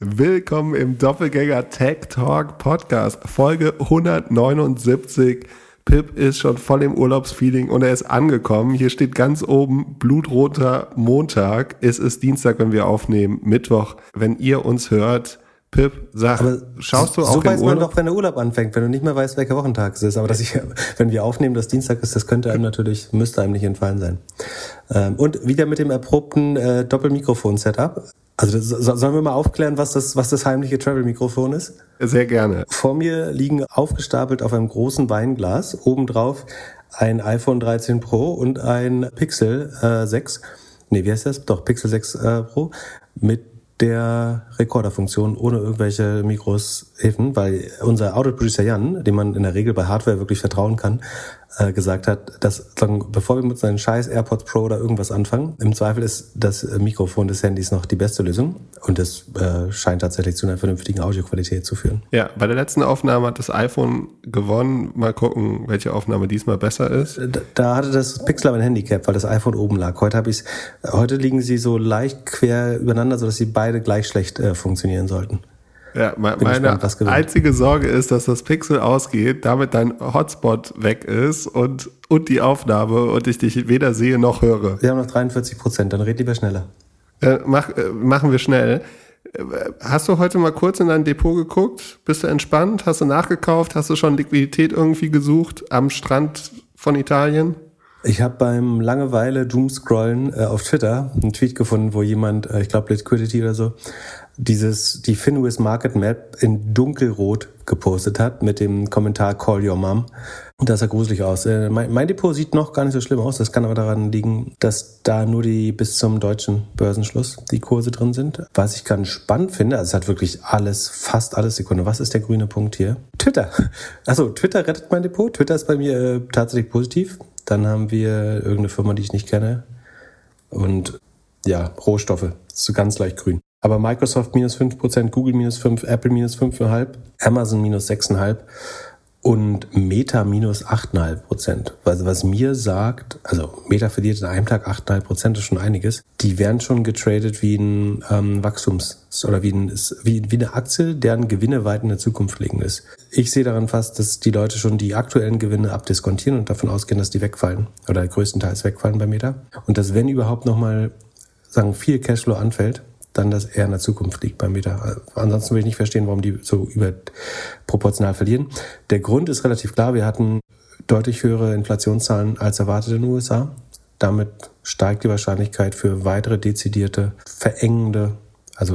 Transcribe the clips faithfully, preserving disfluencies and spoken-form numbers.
Willkommen im Doppelgänger Tech Talk Podcast, Folge hundertneunundsiebzig. Pip ist schon voll im Urlaubsfeeling und er ist angekommen. Hier steht ganz oben blutroter Montag. Es ist Dienstag, wenn wir aufnehmen, Mittwoch, wenn ihr uns hört. Pip, sag, aber schaust du so auch im Urlaub? So weiß man doch, wenn der Urlaub anfängt, wenn du nicht mehr weißt, welcher Wochentag es ist. Aber dass ich, wenn wir aufnehmen, dass Dienstag ist, das könnte einem natürlich, müsste einem nicht entfallen sein. Und wieder mit dem erprobten äh, Doppelmikrofon-Setup. Also das, sollen wir mal aufklären, was das, was das heimliche Travel-Mikrofon ist? Sehr gerne. Vor mir liegen aufgestapelt auf einem großen Weinglas, obendrauf ein iPhone dreizehn Pro und ein Pixel äh, sechs. Nee, wie heißt das? Doch, Pixel sechs äh, Pro mit der Rekorderfunktion ohne irgendwelche Mikros, Hilfen, weil unser Audio-Producer Jan, dem man in der Regel bei Hardware wirklich vertrauen kann, äh, gesagt hat, dass sagen, bevor wir mit seinen scheiß AirPods Pro oder irgendwas anfangen, im Zweifel ist das Mikrofon des Handys noch die beste Lösung und das äh, scheint tatsächlich zu einer vernünftigen Audioqualität zu führen. Ja, bei der letzten Aufnahme hat das iPhone gewonnen. Mal gucken, welche Aufnahme diesmal besser ist. Da, da hatte das Pixel aber ein Handicap, weil das iPhone oben lag. Heute habe ich's, heute liegen sie so leicht quer übereinander, sodass sie beide gleich schlecht äh, funktionieren sollten. Ja, meine gespannt, einzige Sorge ist, dass das Pixel ausgeht, damit dein Hotspot weg ist und, und die Aufnahme und ich dich weder sehe noch höre. Wir haben noch dreiundvierzig Prozent, dann red lieber schneller. Äh, mach, äh, machen wir schnell. Hast du heute mal kurz in dein Depot geguckt? Bist du entspannt? Hast du nachgekauft? Hast du schon Liquidität irgendwie gesucht am Strand von Italien? Ich habe beim Langeweile Doomscrollen äh, auf Twitter einen Tweet gefunden, wo jemand, äh, ich glaube Liquidity oder so, dieses die Finwis Market Map in dunkelrot gepostet hat mit dem Kommentar Call Your Mom. Und das sah gruselig aus. Äh, mein, mein Depot sieht noch gar nicht so schlimm aus. Das kann aber daran liegen, dass da nur die bis zum deutschen Börsenschluss die Kurse drin sind. Was ich ganz spannend finde, also es hat wirklich alles, fast alles Sekunde. Was ist der grüne Punkt hier? Twitter. Also Twitter rettet mein Depot. Twitter ist bei mir äh, tatsächlich positiv. Dann haben wir irgendeine Firma, die ich nicht kenne. Und ja, Rohstoffe. Das ist ganz leicht grün. Aber Microsoft minus fünf Prozent, Google minus fünf, Apple minus fünf Komma fünf, Amazon minus sechs Komma fünf und Meta minus acht Komma fünf Prozent. Also was mir sagt, also Meta verliert in einem Tag acht Komma fünf Prozent, ist schon einiges. Die werden schon getradet wie ein ähm, Wachstums- oder wie, ein, wie, wie eine Aktie, deren Gewinne weit in der Zukunft liegen ist. Ich sehe daran fast, dass die Leute schon die aktuellen Gewinne abdiskontieren und davon ausgehen, dass die wegfallen oder größtenteils wegfallen bei Meta. Und dass wenn überhaupt nochmal, sagen, viel Cashflow anfällt, dann das eher in der Zukunft liegt bei Meta. Ansonsten will ich nicht verstehen, warum die so überproportional verlieren. Der Grund ist relativ klar. Wir hatten deutlich höhere Inflationszahlen als erwartet in den U S A. Damit steigt die Wahrscheinlichkeit für weitere dezidierte, verengende, also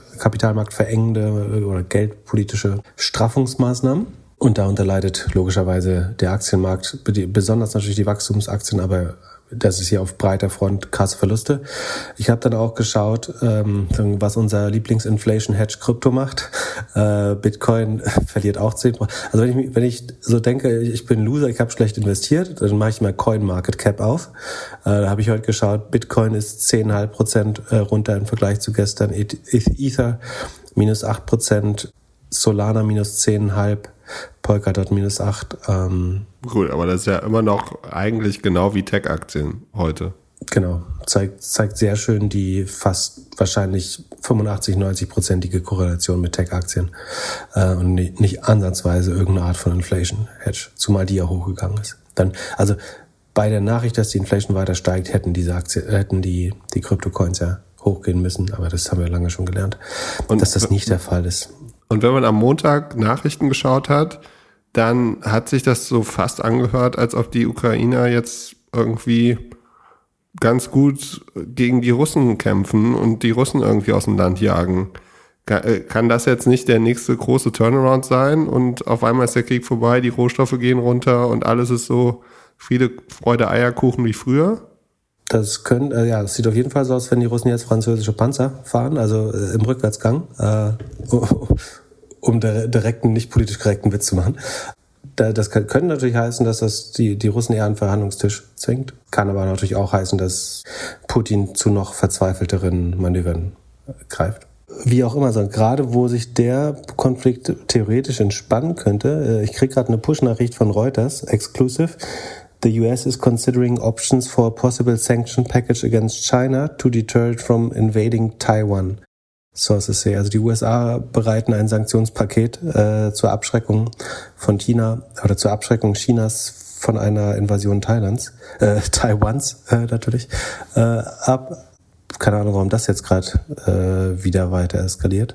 kapitalmarktverengende oder geldpolitische Straffungsmaßnahmen. Und darunter leidet logischerweise der Aktienmarkt, besonders natürlich die Wachstumsaktien, aber das ist hier auf breiter Front krasse Verluste. Ich habe dann auch geschaut, ähm, was unser Lieblings-Inflation-Hedge Krypto macht. Äh, Bitcoin verliert auch zehn Prozent. Also wenn ich, wenn ich so denke, ich bin Loser, ich habe schlecht investiert, dann mache ich mal CoinMarketCap auf. Äh, da habe ich heute geschaut, Bitcoin ist zehn Komma fünf Prozent runter im Vergleich zu gestern. Ether minus acht Prozent, Solana minus zehn Komma fünf, Polkadot minus acht. Ähm, Gut, aber das ist ja immer noch eigentlich genau wie Tech-Aktien heute. Genau, zeigt, zeigt sehr schön die fast wahrscheinlich fünfundachtzig, neunzig-prozentige Korrelation mit Tech-Aktien äh, und nicht, nicht ansatzweise irgendeine Art von Inflation-Hedge, zumal die ja hochgegangen ist. Dann, also bei der Nachricht, dass die Inflation weiter steigt, hätten diese Aktien, hätten die, die Krypto-Coins ja hochgehen müssen, aber das haben wir lange schon gelernt, und dass das nicht der Fall ist. Und wenn man am Montag Nachrichten geschaut hat, dann hat sich das so fast angehört, als ob die Ukrainer jetzt irgendwie ganz gut gegen die Russen kämpfen und die Russen irgendwie aus dem Land jagen. Kann das jetzt nicht der nächste große Turnaround sein und auf einmal ist der Krieg vorbei, die Rohstoffe gehen runter und alles ist so Friede, Freude, Eierkuchen wie früher? Das können, äh, ja, das sieht auf jeden Fall so aus, wenn die Russen jetzt französische Panzer fahren, also äh, im Rückwärtsgang, äh, um der, direkten, nicht politisch korrekten Witz zu machen. Da, das kann, können natürlich heißen, dass das die, die Russen eher an den Verhandlungstisch zwingt. Kann aber natürlich auch heißen, dass Putin zu noch verzweifelteren Manövern greift. Wie auch immer, so, gerade wo sich der Konflikt theoretisch entspannen könnte, äh, ich kriege gerade eine Push-Nachricht von Reuters, exclusive. The U S is considering options for a possible sanction package against China to deter it from invading Taiwan. Sources say. Also die U S A bereiten ein Sanktionspaket äh, zur Abschreckung von China oder zur Abschreckung Chinas von einer Invasion Thailands, äh, Taiwans äh, natürlich, äh, ab. Keine Ahnung, warum das jetzt gerade äh, wieder weiter eskaliert.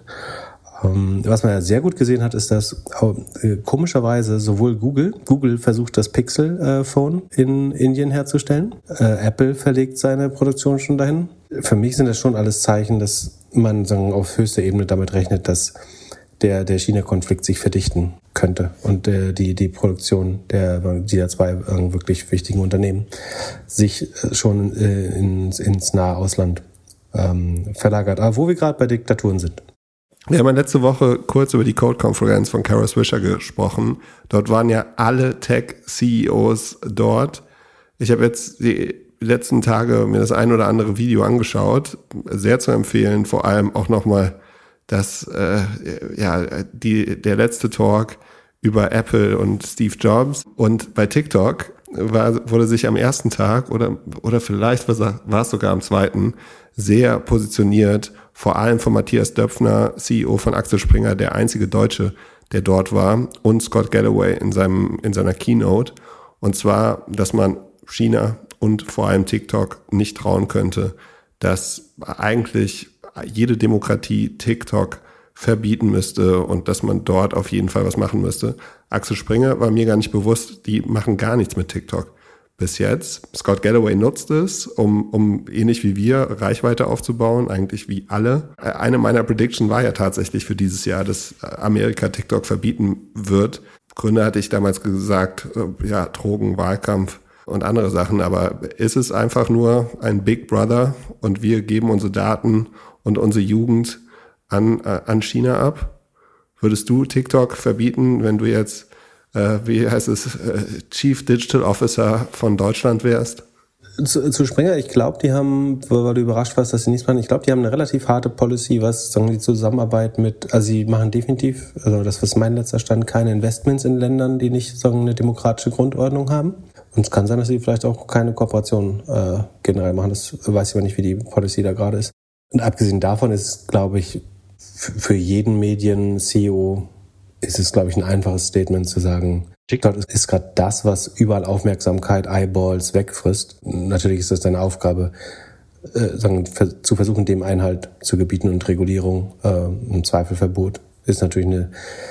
Ähm, was man ja sehr gut gesehen hat, ist, dass äh, komischerweise sowohl Google, Google versucht das Pixel-Phone äh, in Indien herzustellen, äh, Apple verlegt seine Produktion schon dahin. Für mich sind das schon alles Zeichen, dass man sagen, auf höchster Ebene damit rechnet, dass der, der China-Konflikt sich verdichten könnte und äh, die, die Produktion der, dieser zwei äh, wirklich wichtigen Unternehmen sich schon äh, ins, ins nahe Ausland ähm, verlagert. Aber wo wir gerade bei Diktaturen sind. Wir haben letzte Woche kurz über die Code-Konferenz von Kara Swisher gesprochen. Dort waren ja alle Tech-C E Os dort. Ich habe jetzt die letzten Tage mir das ein oder andere Video angeschaut. Sehr zu empfehlen, vor allem auch nochmal dass äh, ja die der letzte Talk über Apple und Steve Jobs. Und bei TikTok war, wurde sich am ersten Tag oder oder vielleicht war es sogar am zweiten sehr positioniert, vor allem von Matthias Döpfner, C E O von Axel Springer, der einzige Deutsche, der dort war, und Scott Galloway in seinem in seiner Keynote. Und zwar, dass man China und vor allem TikTok nicht trauen könnte, dass eigentlich jede Demokratie TikTok verbieten müsste und dass man dort auf jeden Fall was machen müsste. Axel Springer war mir gar nicht bewusst, die machen gar nichts mit TikTok bis jetzt. Scott Galloway nutzt es, um, um ähnlich wie wir Reichweite aufzubauen, eigentlich wie alle. Eine meiner Predictions war ja tatsächlich für dieses Jahr, dass Amerika TikTok verbieten wird. Gründe hatte ich damals gesagt, ja, Drogen, Wahlkampf und andere Sachen, aber ist es einfach nur ein Big Brother und wir geben unsere Daten und unsere Jugend an, äh, an China ab? Würdest du TikTok verbieten, wenn du jetzt, äh, wie heißt es, äh, Chief Digital Officer von Deutschland wärst? Zu, zu Springer, ich glaube, die haben, weil du überrascht warst, dass sie nichts machen, ich glaube, die haben eine relativ harte Policy, was sagen die Zusammenarbeit mit, also sie machen definitiv, also das ist mein letzter Stand, keine Investments in Ländern, die nicht sagen eine demokratische Grundordnung haben. Und es kann sein, dass sie vielleicht auch keine Kooperation äh, generell machen. Das weiß ich aber nicht, wie die Policy da gerade ist. Und abgesehen davon ist es, glaube ich, f- für jeden Medien-C E O ist es, glaube ich, ein einfaches Statement zu sagen, TikTok ist gerade das, was überall Aufmerksamkeit, Eyeballs wegfrisst. Natürlich ist das deine Aufgabe, äh, sagen, für, zu versuchen, dem Einhalt zu gebieten und Regulierung, äh, im Zweifelverbot ist natürlich eine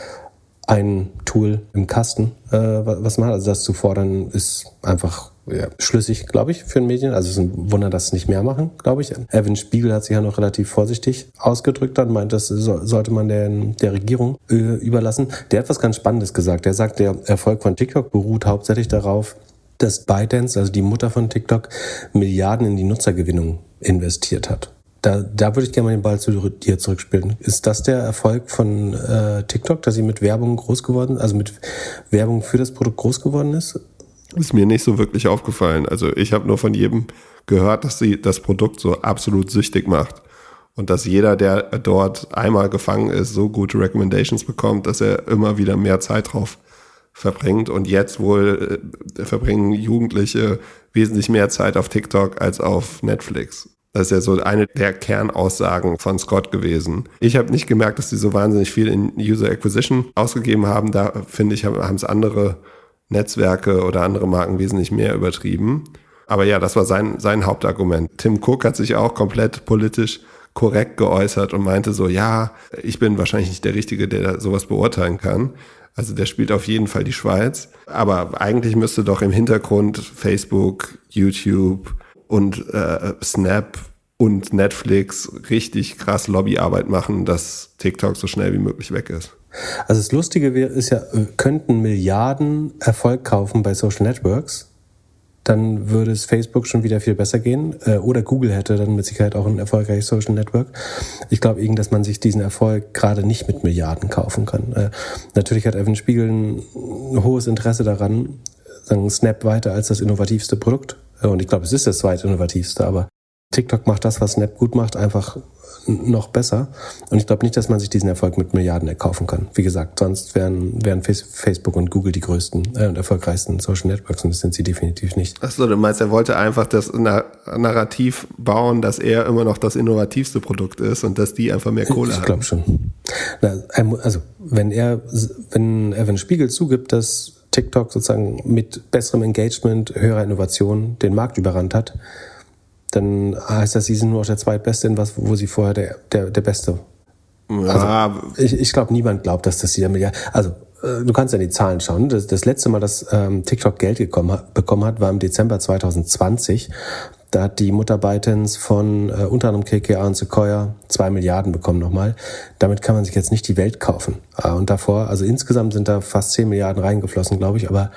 ein Tool im Kasten, äh, was man hat. Also das zu fordern, ist einfach ja, schlüssig, glaube ich, für den Medien. Also es ist ein Wunder, dass sie nicht mehr machen, glaube ich. Evan Spiegel hat sich ja noch relativ vorsichtig ausgedrückt und meint, das so, sollte man der, der Regierung äh, überlassen. Der hat was ganz Spannendes gesagt. Der sagt, der Erfolg von TikTok beruht hauptsächlich darauf, dass ByteDance, also die Mutter von TikTok, Milliarden in die Nutzergewinnung investiert hat. Da, da würde ich gerne mal den Ball zu dir zurückspielen. Ist das der Erfolg von äh, TikTok, dass sie mit Werbung groß geworden, also mit Werbung für das Produkt groß geworden ist? Ist mir nicht so wirklich aufgefallen. Also ich habe nur von jedem gehört, dass sie das Produkt so absolut süchtig macht und dass jeder, der dort einmal gefangen ist, so gute Recommendations bekommt, dass er immer wieder mehr Zeit drauf verbringt. Und jetzt wohl äh, verbringen Jugendliche wesentlich mehr Zeit auf TikTok als auf Netflix. Das ist ja so eine der Kernaussagen von Scott gewesen. Ich habe nicht gemerkt, dass die so wahnsinnig viel in User Acquisition ausgegeben haben. Da, finde ich, haben es andere Netzwerke oder andere Marken wesentlich mehr übertrieben. Aber ja, das war sein, sein Hauptargument. Tim Cook hat sich auch komplett politisch korrekt geäußert und meinte so, ja, ich bin wahrscheinlich nicht der Richtige, der sowas beurteilen kann. Also der spielt auf jeden Fall die Schweiz. Aber eigentlich müsste doch im Hintergrund Facebook, YouTube und äh, Snap und Netflix richtig krass Lobbyarbeit machen, dass TikTok so schnell wie möglich weg ist. Also das Lustige wäre, ist ja, könnten Milliarden Erfolg kaufen bei Social Networks, dann würde es Facebook schon wieder viel besser gehen. Äh, oder Google hätte dann mit Sicherheit auch ein erfolgreiches Social Network. Ich glaube eben, dass man sich diesen Erfolg gerade nicht mit Milliarden kaufen kann. Äh, natürlich hat Evan Spiegel ein, ein hohes Interesse daran, sagen Snap weiter als das innovativste Produkt. Und ich glaube, es ist das zweitinnovativste, aber TikTok macht das, was Snap gut macht, einfach noch besser. Und ich glaube nicht, dass man sich diesen Erfolg mit Milliarden erkaufen kann. Wie gesagt, sonst wären, wären Facebook und Google die größten äh, und erfolgreichsten Social Networks und das sind sie definitiv nicht. Achso, du meinst, er wollte einfach das Narrativ bauen, dass er immer noch das innovativste Produkt ist und dass die einfach mehr Kohle ich haben. Ich glaube schon. Na, also, wenn er, wenn Evan Spiegel zugibt, dass TikTok sozusagen mit besserem Engagement, höherer Innovation den Markt überrannt hat, dann heißt das, sie sind nur noch der Zweitbeste in was, wo sie vorher der, der, der Beste. Ja. Also, ich, ich glaube, niemand glaubt, dass das hier Milliarden. Also, äh, du kannst ja in die Zahlen schauen. Das, das letzte Mal, dass ähm, TikTok Geld gekommen, bekommen hat, war im Dezember zwanzig zwanzig. Da hat die Mutter ByteDance von äh, unter anderem K K R und Sequoia zwei Milliarden bekommen nochmal. Damit kann man sich jetzt nicht die Welt kaufen. Äh, und davor, also insgesamt sind da fast zehn Milliarden reingeflossen, glaube ich. Aber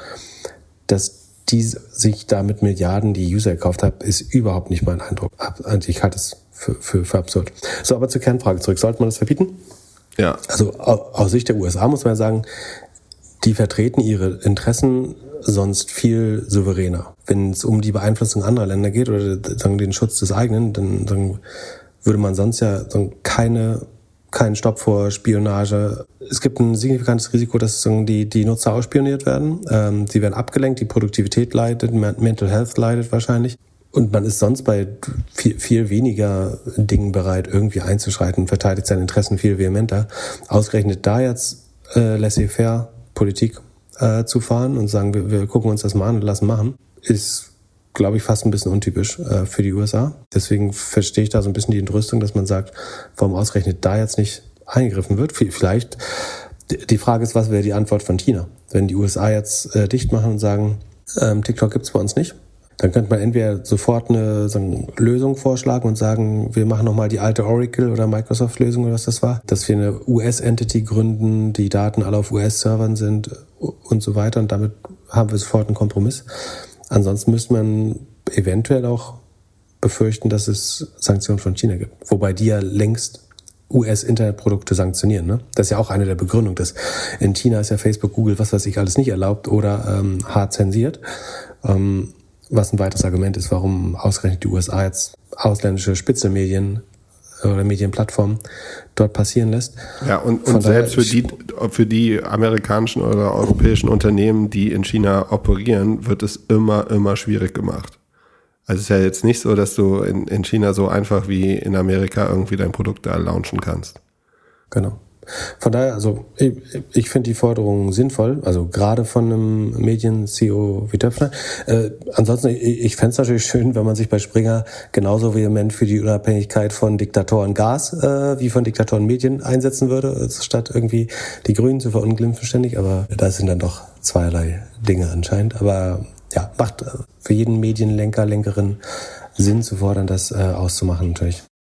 das die sich da mit Milliarden die User gekauft hat, ist überhaupt nicht mein Eindruck. Ich halte es für, für, für absurd. So, aber zur Kernfrage zurück. Sollte man das verbieten? Ja. Also aus Sicht der U S A muss man ja sagen, die vertreten ihre Interessen sonst viel souveräner. Wenn es um die Beeinflussung anderer Länder geht oder sagen, den Schutz des eigenen, dann, dann würde man sonst ja sagen, keine keinen Stopp vor Spionage. Es gibt ein signifikantes Risiko, dass die, die Nutzer ausspioniert werden. Ähm, sie werden abgelenkt, die Produktivität leidet, Mental Health leidet wahrscheinlich. Und man ist sonst bei viel, viel weniger Dingen bereit, irgendwie einzuschreiten, verteidigt seine Interessen viel vehementer. Ausgerechnet da jetzt äh, laissez-faire Politik äh, zu fahren und sagen, wir, wir gucken uns das mal an und lassen machen, ist, glaube ich, fast ein bisschen untypisch äh, für die U S A. Deswegen verstehe ich da so ein bisschen die Entrüstung, dass man sagt, warum ausgerechnet da jetzt nicht eingegriffen wird. Vielleicht, die Frage ist, was wäre die Antwort von China? Wenn die U S A jetzt äh, dicht machen und sagen, ähm, TikTok gibt's bei uns nicht, dann könnte man entweder sofort eine so eine Lösung vorschlagen und sagen, wir machen nochmal die alte Oracle- oder Microsoft-Lösung oder was das war, dass wir eine U S-Entity gründen, die Daten alle auf U S-Servern sind und so weiter und damit haben wir sofort einen Kompromiss. Ansonsten müsste man eventuell auch befürchten, dass es Sanktionen von China gibt. Wobei die ja längst U S-Internetprodukte sanktionieren. Ne? Das ist ja auch eine der Begründungen. Dass in China ist ja Facebook, Google, was weiß ich, alles nicht erlaubt oder ähm, hart zensiert. Ähm, was ein weiteres Argument ist, warum ausgerechnet die U S A jetzt ausländische Spitzelmedien oder Medienplattformen dort passieren lässt. Ja, und, und selbst für die, für die amerikanischen oder europäischen Unternehmen, die in China operieren, wird es immer, immer schwierig gemacht. Also es ist ja jetzt nicht so, dass du in, in China so einfach wie in Amerika irgendwie dein Produkt da launchen kannst. Genau. Von daher, also ich, ich finde die Forderung sinnvoll, also gerade von einem Medien-C E O wie Döpfner. Äh, ansonsten, ich, ich fände es natürlich schön, wenn man sich bei Springer genauso vehement für die Unabhängigkeit von Diktatoren Gas äh, wie von Diktatoren Medien einsetzen würde, statt irgendwie die Grünen zu verunglimpfen ständig. Aber das sind dann doch zweierlei Dinge anscheinend. Aber ja, macht für jeden Medienlenker, Lenkerin Sinn zu fordern, das äh, auszumachen natürlich.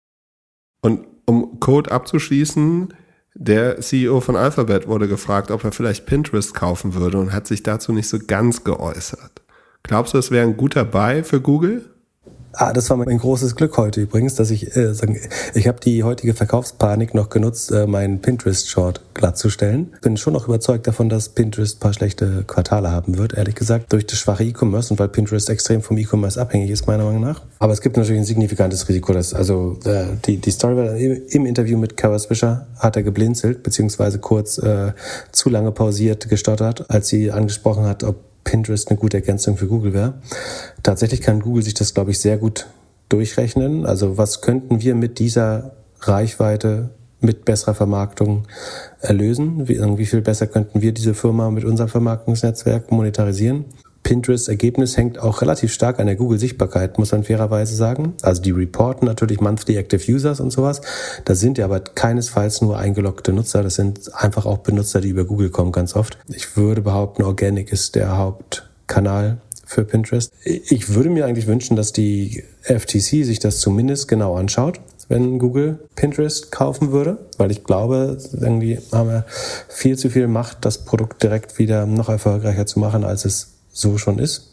Und um Code abzuschließen, der C E O von Alphabet wurde gefragt, ob er vielleicht Pinterest kaufen würde und hat sich dazu nicht so ganz geäußert. Glaubst du, das wäre ein guter Buy für Google? Ah, das war mein großes Glück heute übrigens, dass ich äh, sagen, ich habe die heutige Verkaufspanik noch genutzt, äh, meinen Pinterest-Short glattzustellen. Bin schon noch überzeugt davon, dass Pinterest ein paar schlechte Quartale haben wird, ehrlich gesagt, durch das schwache E-Commerce und weil Pinterest extrem vom E-Commerce abhängig ist, meiner Meinung nach. Aber es gibt natürlich ein signifikantes Risiko, dass also äh, die die Story war im, im Interview mit Kara Swisher hat er geblinzelt, beziehungsweise kurz äh, zu lange pausiert, gestottert, als sie angesprochen hat, ob Pinterest eine gute Ergänzung für Google wäre. Tatsächlich kann Google sich das, glaube ich, sehr gut durchrechnen. Also was könnten wir mit dieser Reichweite, mit besserer Vermarktung erlösen? Wie, wie viel besser könnten wir diese Firma mit unserem Vermarktungsnetzwerk monetarisieren? Pinterest Ergebnis hängt auch relativ stark an der Google-Sichtbarkeit, muss man fairerweise sagen. Also die reporten natürlich Monthly Active Users und sowas. Das sind ja aber keinesfalls nur eingeloggte Nutzer. Das sind einfach auch Benutzer, die über Google kommen ganz oft. Ich würde behaupten, Organic ist der Hauptkanal für Pinterest. Ich würde mir eigentlich wünschen, dass die F T C sich das zumindest genau anschaut, wenn Google Pinterest kaufen würde, weil ich glaube, irgendwie haben wir viel zu viel Macht, das Produkt direkt wieder noch erfolgreicher zu machen, als es so schon ist.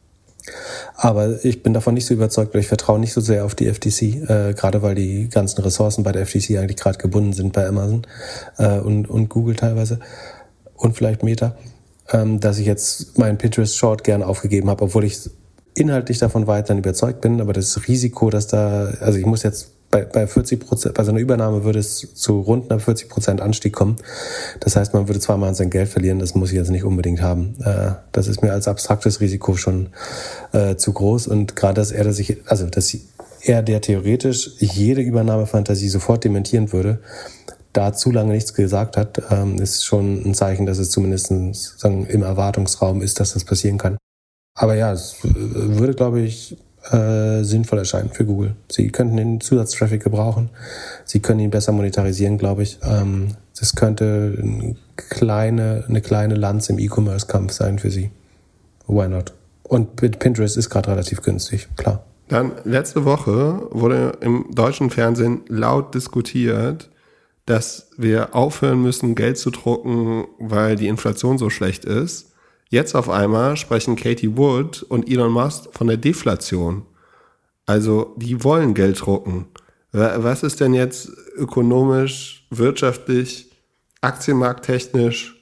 Aber ich bin davon nicht so überzeugt, weil ich vertraue nicht so sehr auf die F T C, äh, gerade weil die ganzen Ressourcen bei der F T C eigentlich gerade gebunden sind bei Amazon äh, und, und Google teilweise und vielleicht Meta, ähm, dass ich jetzt meinen Pinterest Short gerne aufgegeben habe, obwohl ich inhaltlich davon weiterhin überzeugt bin, aber das Risiko, dass da, also ich muss jetzt bei, bei vierzig Prozent, bei so einer Übernahme würde es zu rund einer vierzig Prozent Anstieg kommen. Das heißt, man würde zweimal sein Geld verlieren, das muss ich jetzt nicht unbedingt haben. Äh, das ist mir als abstraktes Risiko schon äh, zu groß und gerade, dass er das sich, also dass er, der theoretisch jede Übernahmefantasie sofort dementieren würde, da zu lange nichts gesagt hat, ähm, ist schon ein Zeichen, dass es zumindest sagen, im Erwartungsraum ist, dass das passieren kann. Aber ja, es würde, glaube ich, äh, sinnvoll erscheinen für Google. Sie könnten den Zusatztraffic gebrauchen. Sie können ihn besser monetarisieren, glaube ich. Ähm, das könnte eine kleine, eine kleine Lanze im E-Commerce-Kampf sein für Sie. Why not? Und Pinterest ist gerade relativ günstig, klar. Dann letzte Woche wurde im deutschen Fernsehen laut diskutiert, dass wir aufhören müssen, Geld zu drucken, weil die Inflation so schlecht ist. Jetzt auf einmal sprechen Katie Wood und Elon Musk von der Deflation. Also die wollen Geld drucken. Was ist denn jetzt ökonomisch, wirtschaftlich, aktienmarkttechnisch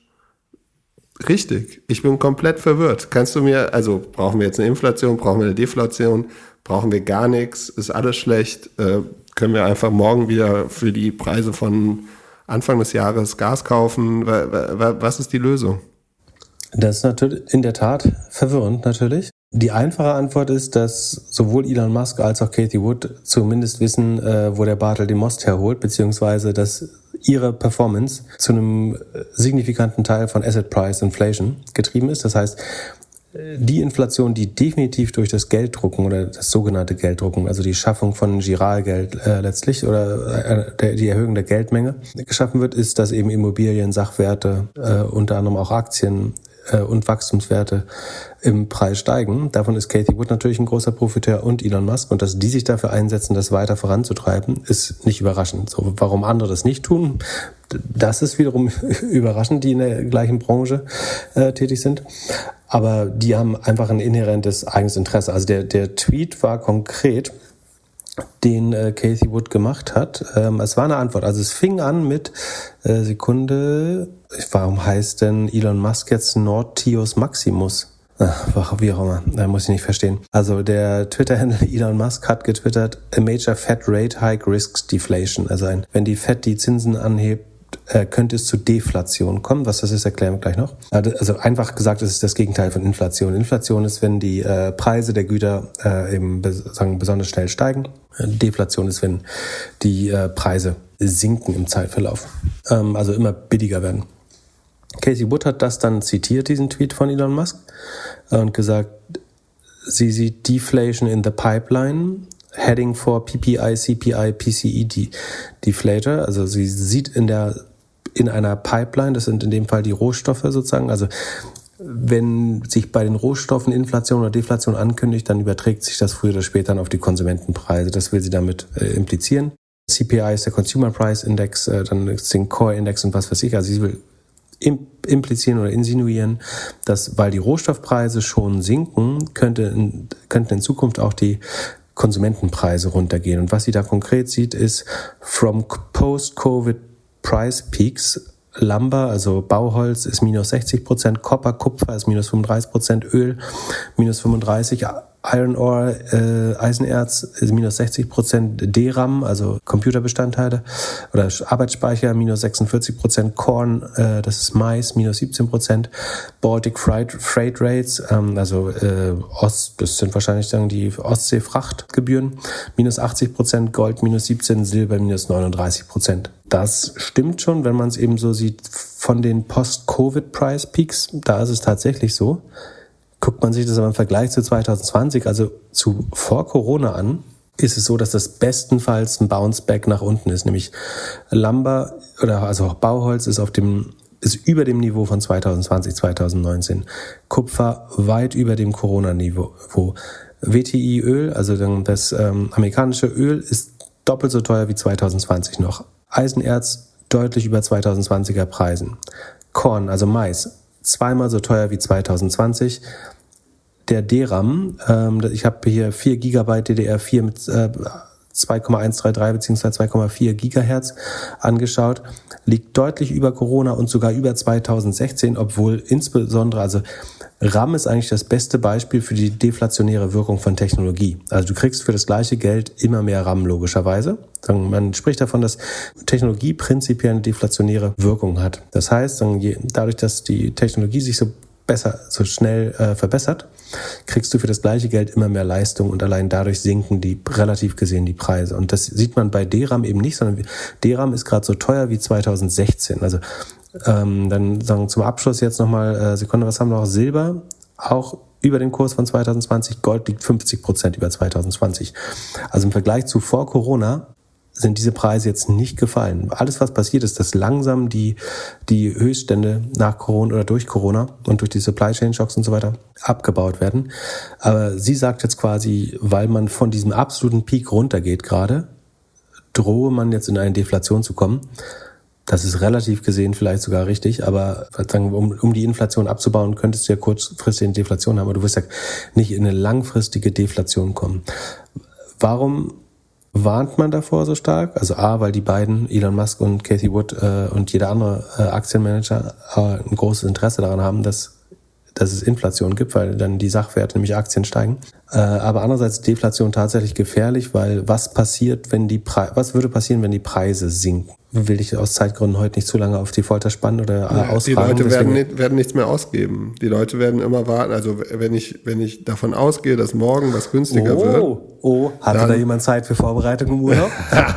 richtig? Ich bin komplett verwirrt. Kannst du mir, also brauchen wir jetzt eine Inflation, brauchen wir eine Deflation, brauchen wir gar nichts, ist alles schlecht, äh, können wir einfach morgen wieder für die Preise von Anfang des Jahres Gas kaufen? Was ist die Lösung? Das ist natürlich in der Tat verwirrend natürlich. Die einfache Antwort ist, dass sowohl Elon Musk als auch Katie Wood zumindest wissen, äh, wo der Bartel den Most herholt, beziehungsweise dass ihre Performance zu einem signifikanten Teil von Asset Price Inflation getrieben ist. Das heißt, die Inflation, die definitiv durch das Gelddrucken oder das sogenannte Gelddrucken, also die Schaffung von Giralgeld äh, letztlich oder äh, der, die Erhöhung der Geldmenge geschaffen wird, ist, dass eben Immobilien, Sachwerte, äh, unter anderem auch Aktien äh, und Wachstumswerte im Preis steigen. Davon ist Katie Wood natürlich ein großer Profiteur und Elon Musk. Und dass die sich dafür einsetzen, das weiter voranzutreiben, ist nicht überraschend. So, warum andere das nicht tun, das ist wiederum überraschend, die in der gleichen Branche äh, tätig sind. Aber die haben einfach ein inhärentes eigenes Interesse. Also der, der Tweet war konkret, den äh, Katie Wood gemacht hat. Ähm, es war eine Antwort. Also es fing an mit äh, Sekunde, warum heißt denn Elon Musk jetzt Nortius Maximus? Ach, wie auch immer, da muss ich nicht verstehen. Also der Twitter-Handle Elon Musk hat getwittert, a major Fed rate hike risks deflation. Also ein, wenn die Fed die Zinsen anhebt, äh, könnte es zu Deflation kommen. Was das ist, erklären wir gleich noch. Also einfach gesagt, es ist das Gegenteil von Inflation. Inflation ist, wenn die äh, Preise der Güter äh, eben sagen, besonders schnell steigen. Deflation ist, wenn die äh, Preise sinken im Zeitverlauf. Ähm, also immer billiger werden. Katie Wood hat das dann zitiert, diesen Tweet von Elon Musk, und gesagt, sie sieht Deflation in the pipeline, heading for P P I, C P I, P C E Deflator. Also sie sieht in der in einer Pipeline, das sind in dem Fall die Rohstoffe sozusagen, also wenn sich bei den Rohstoffen Inflation oder Deflation ankündigt, dann überträgt sich das früher oder später dann auf die Konsumentenpreise. Das will sie damit äh, implizieren. C P I ist der Consumer Price Index, äh, dann ist den Core Index und was weiß ich. Also sie will implizieren oder insinuieren, dass, weil die Rohstoffpreise schon sinken, könnte in, könnten in Zukunft auch die Konsumentenpreise runtergehen. Und was sie da konkret sieht, ist from post-Covid price peaks, Lumber, also Bauholz, ist minus sechzig Prozent, Copper, Kupfer ist minus fünfunddreißig Prozent, Öl minus fünfunddreißig, Iron Ore, äh, Eisenerz ist minus sechzig Prozent, D RAM, also Computerbestandteile oder Arbeitsspeicher minus sechsundvierzig Prozent, Corn, äh, das ist Mais, minus siebzehn Prozent, Baltic Freight, Freight Rates, ähm, also äh, Ost, das sind wahrscheinlich dann die Ostsee-Frachtgebühren, minus achtzig Prozent, Gold minus siebzehn, Silber minus neununddreißig Prozent. Das stimmt schon, wenn man es eben so sieht von den Post-Covid-Price-Peaks, da ist es tatsächlich so. Guckt man sich das aber im Vergleich zu zwanzig zwanzig, also zu vor Corona an, ist es so, dass das bestenfalls ein Bounce-Back nach unten ist, nämlich Lumber oder also auch Bauholz ist auf dem ist über dem Niveau von zwanzig zwanzig, zwanzig neunzehn. Kupfer weit über dem Corona-Niveau. W T I-Öl, also das ähm, amerikanische Öl, ist doppelt so teuer wie zwanzig zwanzig noch. Eisenerz deutlich über zwanzig zwanziger Preisen. Korn, also Mais, zweimal so teuer wie zwanzig zwanzig. Der D RAM, ähm, ich habe hier vier Gigabyte D D R vier mit äh, zwei Komma eins drei drei bzw. zwei Komma vier Gigahertz angeschaut, liegt deutlich über Corona und sogar über zweitausendsechzehn, obwohl insbesondere, also RAM ist eigentlich das beste Beispiel für die deflationäre Wirkung von Technologie. Also du kriegst für das gleiche Geld immer mehr RAM logischerweise. Man spricht davon, dass Technologie prinzipiell eine deflationäre Wirkung hat. Das heißt, dadurch, dass die Technologie sich so besser, so schnell äh, verbessert, kriegst du für das gleiche Geld immer mehr Leistung und allein dadurch sinken die relativ gesehen die Preise. Und das sieht man bei D RAM eben nicht, sondern D RAM ist gerade so teuer wie zweitausendsechzehn. Also ähm, dann sagen zum Abschluss jetzt nochmal, äh, Sekunde, was haben wir noch? Silber, auch über den Kurs von zweitausendzwanzig, Gold liegt fünfzig Prozent über zweitausendzwanzig. Also im Vergleich zu vor Corona sind diese Preise jetzt nicht gefallen. Alles, was passiert ist, dass langsam die, die Höchststände nach Corona oder durch Corona und durch die Supply Chain Shocks und so weiter abgebaut werden. Aber sie sagt jetzt quasi, weil man von diesem absoluten Peak runtergeht gerade, drohe man jetzt in eine Deflation zu kommen. Das ist relativ gesehen vielleicht sogar richtig, aber um, um die Inflation abzubauen, könntest du ja kurzfristig eine Deflation haben, aber du wirst ja nicht in eine langfristige Deflation kommen. Warum warnt man davor so stark? Also A, weil die beiden, Elon Musk und Cathie Wood äh, und jeder andere äh, Aktienmanager äh, ein großes Interesse daran haben, dass, dass es Inflation gibt, weil dann die Sachwerte, nämlich Aktien, steigen. Äh, aber andererseits ist Deflation tatsächlich gefährlich, weil was passiert, wenn die Pre- was würde passieren, wenn die Preise sinken? Will ich aus Zeitgründen heute nicht zu lange auf die Folter spannen oder ja, ausfragen. Die Leute werden, nicht, werden nichts mehr ausgeben. Die Leute werden immer warten. Also wenn ich, wenn ich davon ausgehe, dass morgen was günstiger oh, wird. Oh, hatte dann, da jemand Zeit für Vorbereitung im Urlaub?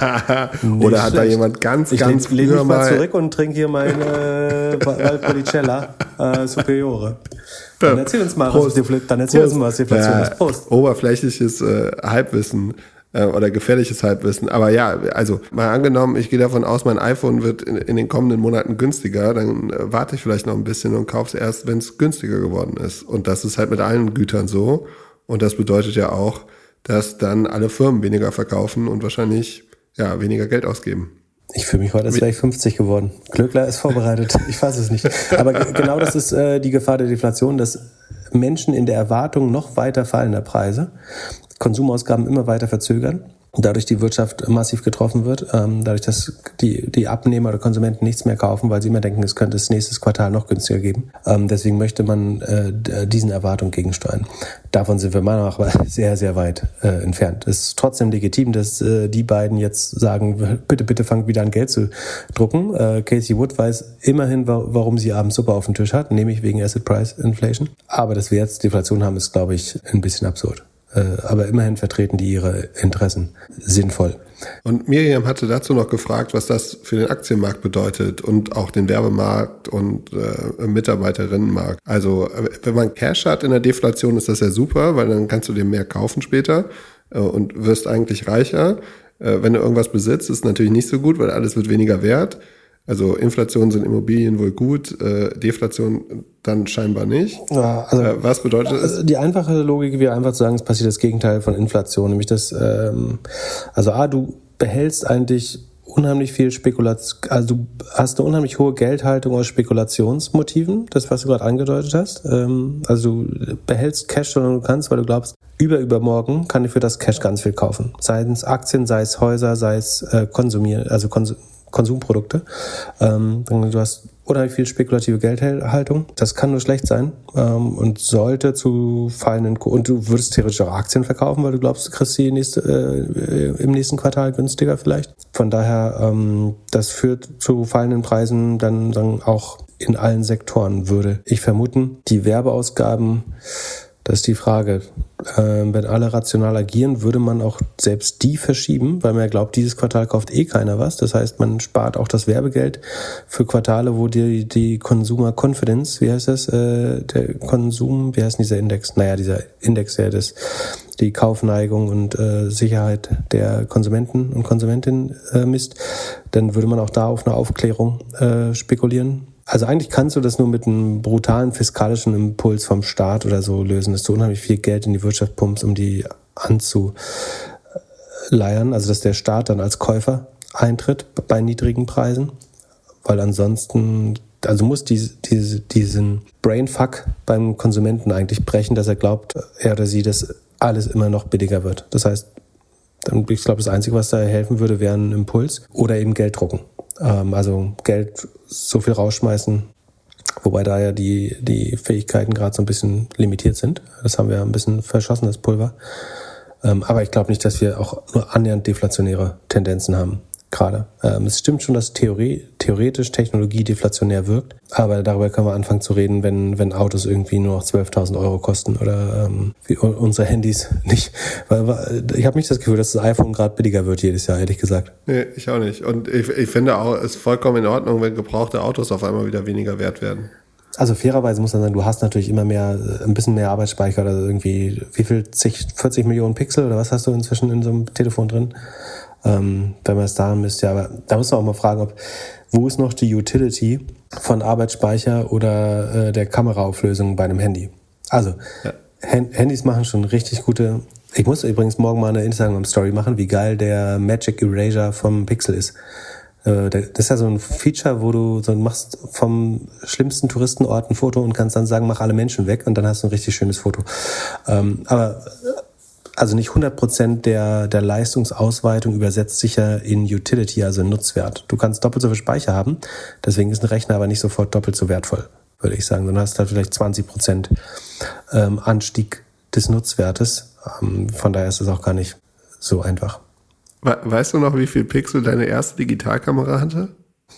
Oder hat schlecht. Da jemand ganz, ich ganz lehn, früher lehn mich mal... mal zurück und trinke hier meine Valpolicella äh, Superiore. Dann erzähl uns mal, Prost. was, dann erzähl Prost. uns mal, was Deflation ist. Prost. Oberflächliches äh, Halbwissen. Oder gefährliches Halbwissen. Aber ja, also mal angenommen, ich gehe davon aus, mein iPhone wird in, in den kommenden Monaten günstiger, dann äh, warte ich vielleicht noch ein bisschen und kaufe es erst, wenn es günstiger geworden ist. Und das ist halt mit allen Gütern so. Und das bedeutet ja auch, dass dann alle Firmen weniger verkaufen und wahrscheinlich ja weniger Geld ausgeben. Ich fühle mich heute, als wäre ich fünfzig geworden. Glöckler ist vorbereitet. Ich weiß es nicht. Aber g- genau das ist äh, die Gefahr der Deflation, dass Menschen in der Erwartung noch weiter fallender Preise Konsumausgaben immer weiter verzögern, dadurch die Wirtschaft massiv getroffen wird, ähm, dadurch, dass die, die Abnehmer oder Konsumenten nichts mehr kaufen, weil sie immer denken, es könnte das nächste Quartal noch günstiger geben. Ähm, deswegen möchte man äh, diesen Erwartungen gegensteuern. Davon sind wir meiner Meinung nach aber sehr, sehr weit äh, entfernt. Es ist trotzdem legitim, dass äh, die beiden jetzt sagen, bitte, bitte fangt wieder an, Geld zu drucken. Äh, Cathie Wood weiß immerhin, wa- warum sie abends Suppe auf dem Tisch hat, nämlich wegen Asset Price Inflation. Aber dass wir jetzt Deflation haben, ist, glaube ich, ein bisschen absurd. Aber immerhin vertreten die ihre Interessen sinnvoll. Und Miriam hatte dazu noch gefragt, was das für den Aktienmarkt bedeutet und auch den Werbemarkt und äh, Mitarbeiterinnenmarkt. Also wenn man Cash hat in der Deflation, ist das ja super, weil dann kannst du dir mehr kaufen später äh, und wirst eigentlich reicher. Äh, wenn du irgendwas besitzt, ist es natürlich nicht so gut, weil alles wird weniger wert. Also Inflation sind Immobilien wohl gut, äh, Deflation dann scheinbar nicht. Ja, also, äh, was bedeutet es? Also die einfache Logik wäre einfach zu sagen, es passiert das Gegenteil von Inflation, nämlich das, ähm, also A, du behältst eigentlich unheimlich viel Spekulation, also du hast eine unheimlich hohe Geldhaltung aus Spekulationsmotiven, das, was du gerade angedeutet hast. Ähm, also du behältst Cash, sondern du kannst, weil du glaubst, über übermorgen kann ich für das Cash ganz viel kaufen. Sei es Aktien, sei es Häuser, sei es äh, konsumieren, also Konsum Konsumprodukte. Ähm, du hast unheimlich viel spekulative Geldhaltung. Das kann nur schlecht sein ähm, und sollte zu fallenden Ko- und du würdest theoretisch auch Aktien verkaufen, weil du glaubst, du kriegst die nächste, äh, im nächsten Quartal günstiger vielleicht. Von daher, ähm, das führt zu fallenden Preisen dann sagen, auch in allen Sektoren, würde ich vermuten. Die Werbeausgaben, das ist die Frage. Ähm, wenn alle rational agieren, würde man auch selbst die verschieben, weil man ja glaubt, dieses Quartal kauft eh keiner was. Das heißt, man spart auch das Werbegeld für Quartale, wo die, die Consumer Confidence, wie heißt das, äh, der Konsum, wie heißt dieser Index? Naja, dieser Index, der das, die Kaufneigung und äh, Sicherheit der Konsumenten und Konsumentinnen äh, misst, dann würde man auch da auf eine Aufklärung äh, spekulieren. Also eigentlich kannst du das nur mit einem brutalen fiskalischen Impuls vom Staat oder so lösen, dass du unheimlich viel Geld in die Wirtschaft pumpst, um die anzuleiern. Also dass der Staat dann als Käufer eintritt bei niedrigen Preisen, weil ansonsten, also muss diese, diese, diesen Brainfuck beim Konsumenten eigentlich brechen, dass er glaubt, er oder sie, dass alles immer noch billiger wird. Das heißt, Dann, ich glaube, das Einzige, was da helfen würde, wäre ein Impuls oder eben Geld drucken. Ähm, also Geld so viel rausschmeißen, wobei da ja die, die Fähigkeiten gerade so ein bisschen limitiert sind. Das haben wir ein bisschen verschossen, das Pulver. Ähm, aber ich glaube nicht, dass wir auch nur annähernd deflationäre Tendenzen haben. Gerade. Ähm, es stimmt schon, dass Theorie, theoretisch Technologie deflationär wirkt, aber darüber können wir anfangen zu reden, wenn, wenn Autos irgendwie nur noch zwölftausend Euro kosten oder ähm, wie unsere Handys nicht. Weil, weil, ich habe nicht das Gefühl, dass das iPhone gerade billiger wird jedes Jahr, ehrlich gesagt. Nee, ich auch nicht. Und ich, ich finde auch, es ist vollkommen in Ordnung, wenn gebrauchte Autos auf einmal wieder weniger wert werden. Also fairerweise muss man sagen, du hast natürlich immer mehr, ein bisschen mehr Arbeitsspeicher oder irgendwie, wie viel, zig, vierzig Millionen Pixel oder was hast du inzwischen in so einem Telefon drin? Ähm, wenn man es daran misst, ja, aber da muss man auch mal fragen, ob, wo ist noch die Utility von Arbeitsspeicher oder äh, der Kameraauflösung bei einem Handy? Also, ja. Hand, Handys machen schon richtig gute, ich muss übrigens morgen mal eine Instagram-Story machen, wie geil der Magic Erasure vom Pixel ist. Äh, das ist ja so ein Feature, wo du so machst vom schlimmsten Touristenort ein Foto und kannst dann sagen, mach alle Menschen weg und dann hast du ein richtig schönes Foto. Ähm, aber Also nicht hundert Prozent der, der Leistungsausweitung übersetzt sich ja in Utility, also in Nutzwert. Du kannst doppelt so viel Speicher haben, deswegen ist ein Rechner aber nicht sofort doppelt so wertvoll, würde ich sagen. Dann hast du halt vielleicht zwanzig Prozent ähm, Anstieg des Nutzwertes. Ähm, von daher ist es auch gar nicht so einfach. Weißt du noch, wie viel Pixel deine erste Digitalkamera hatte?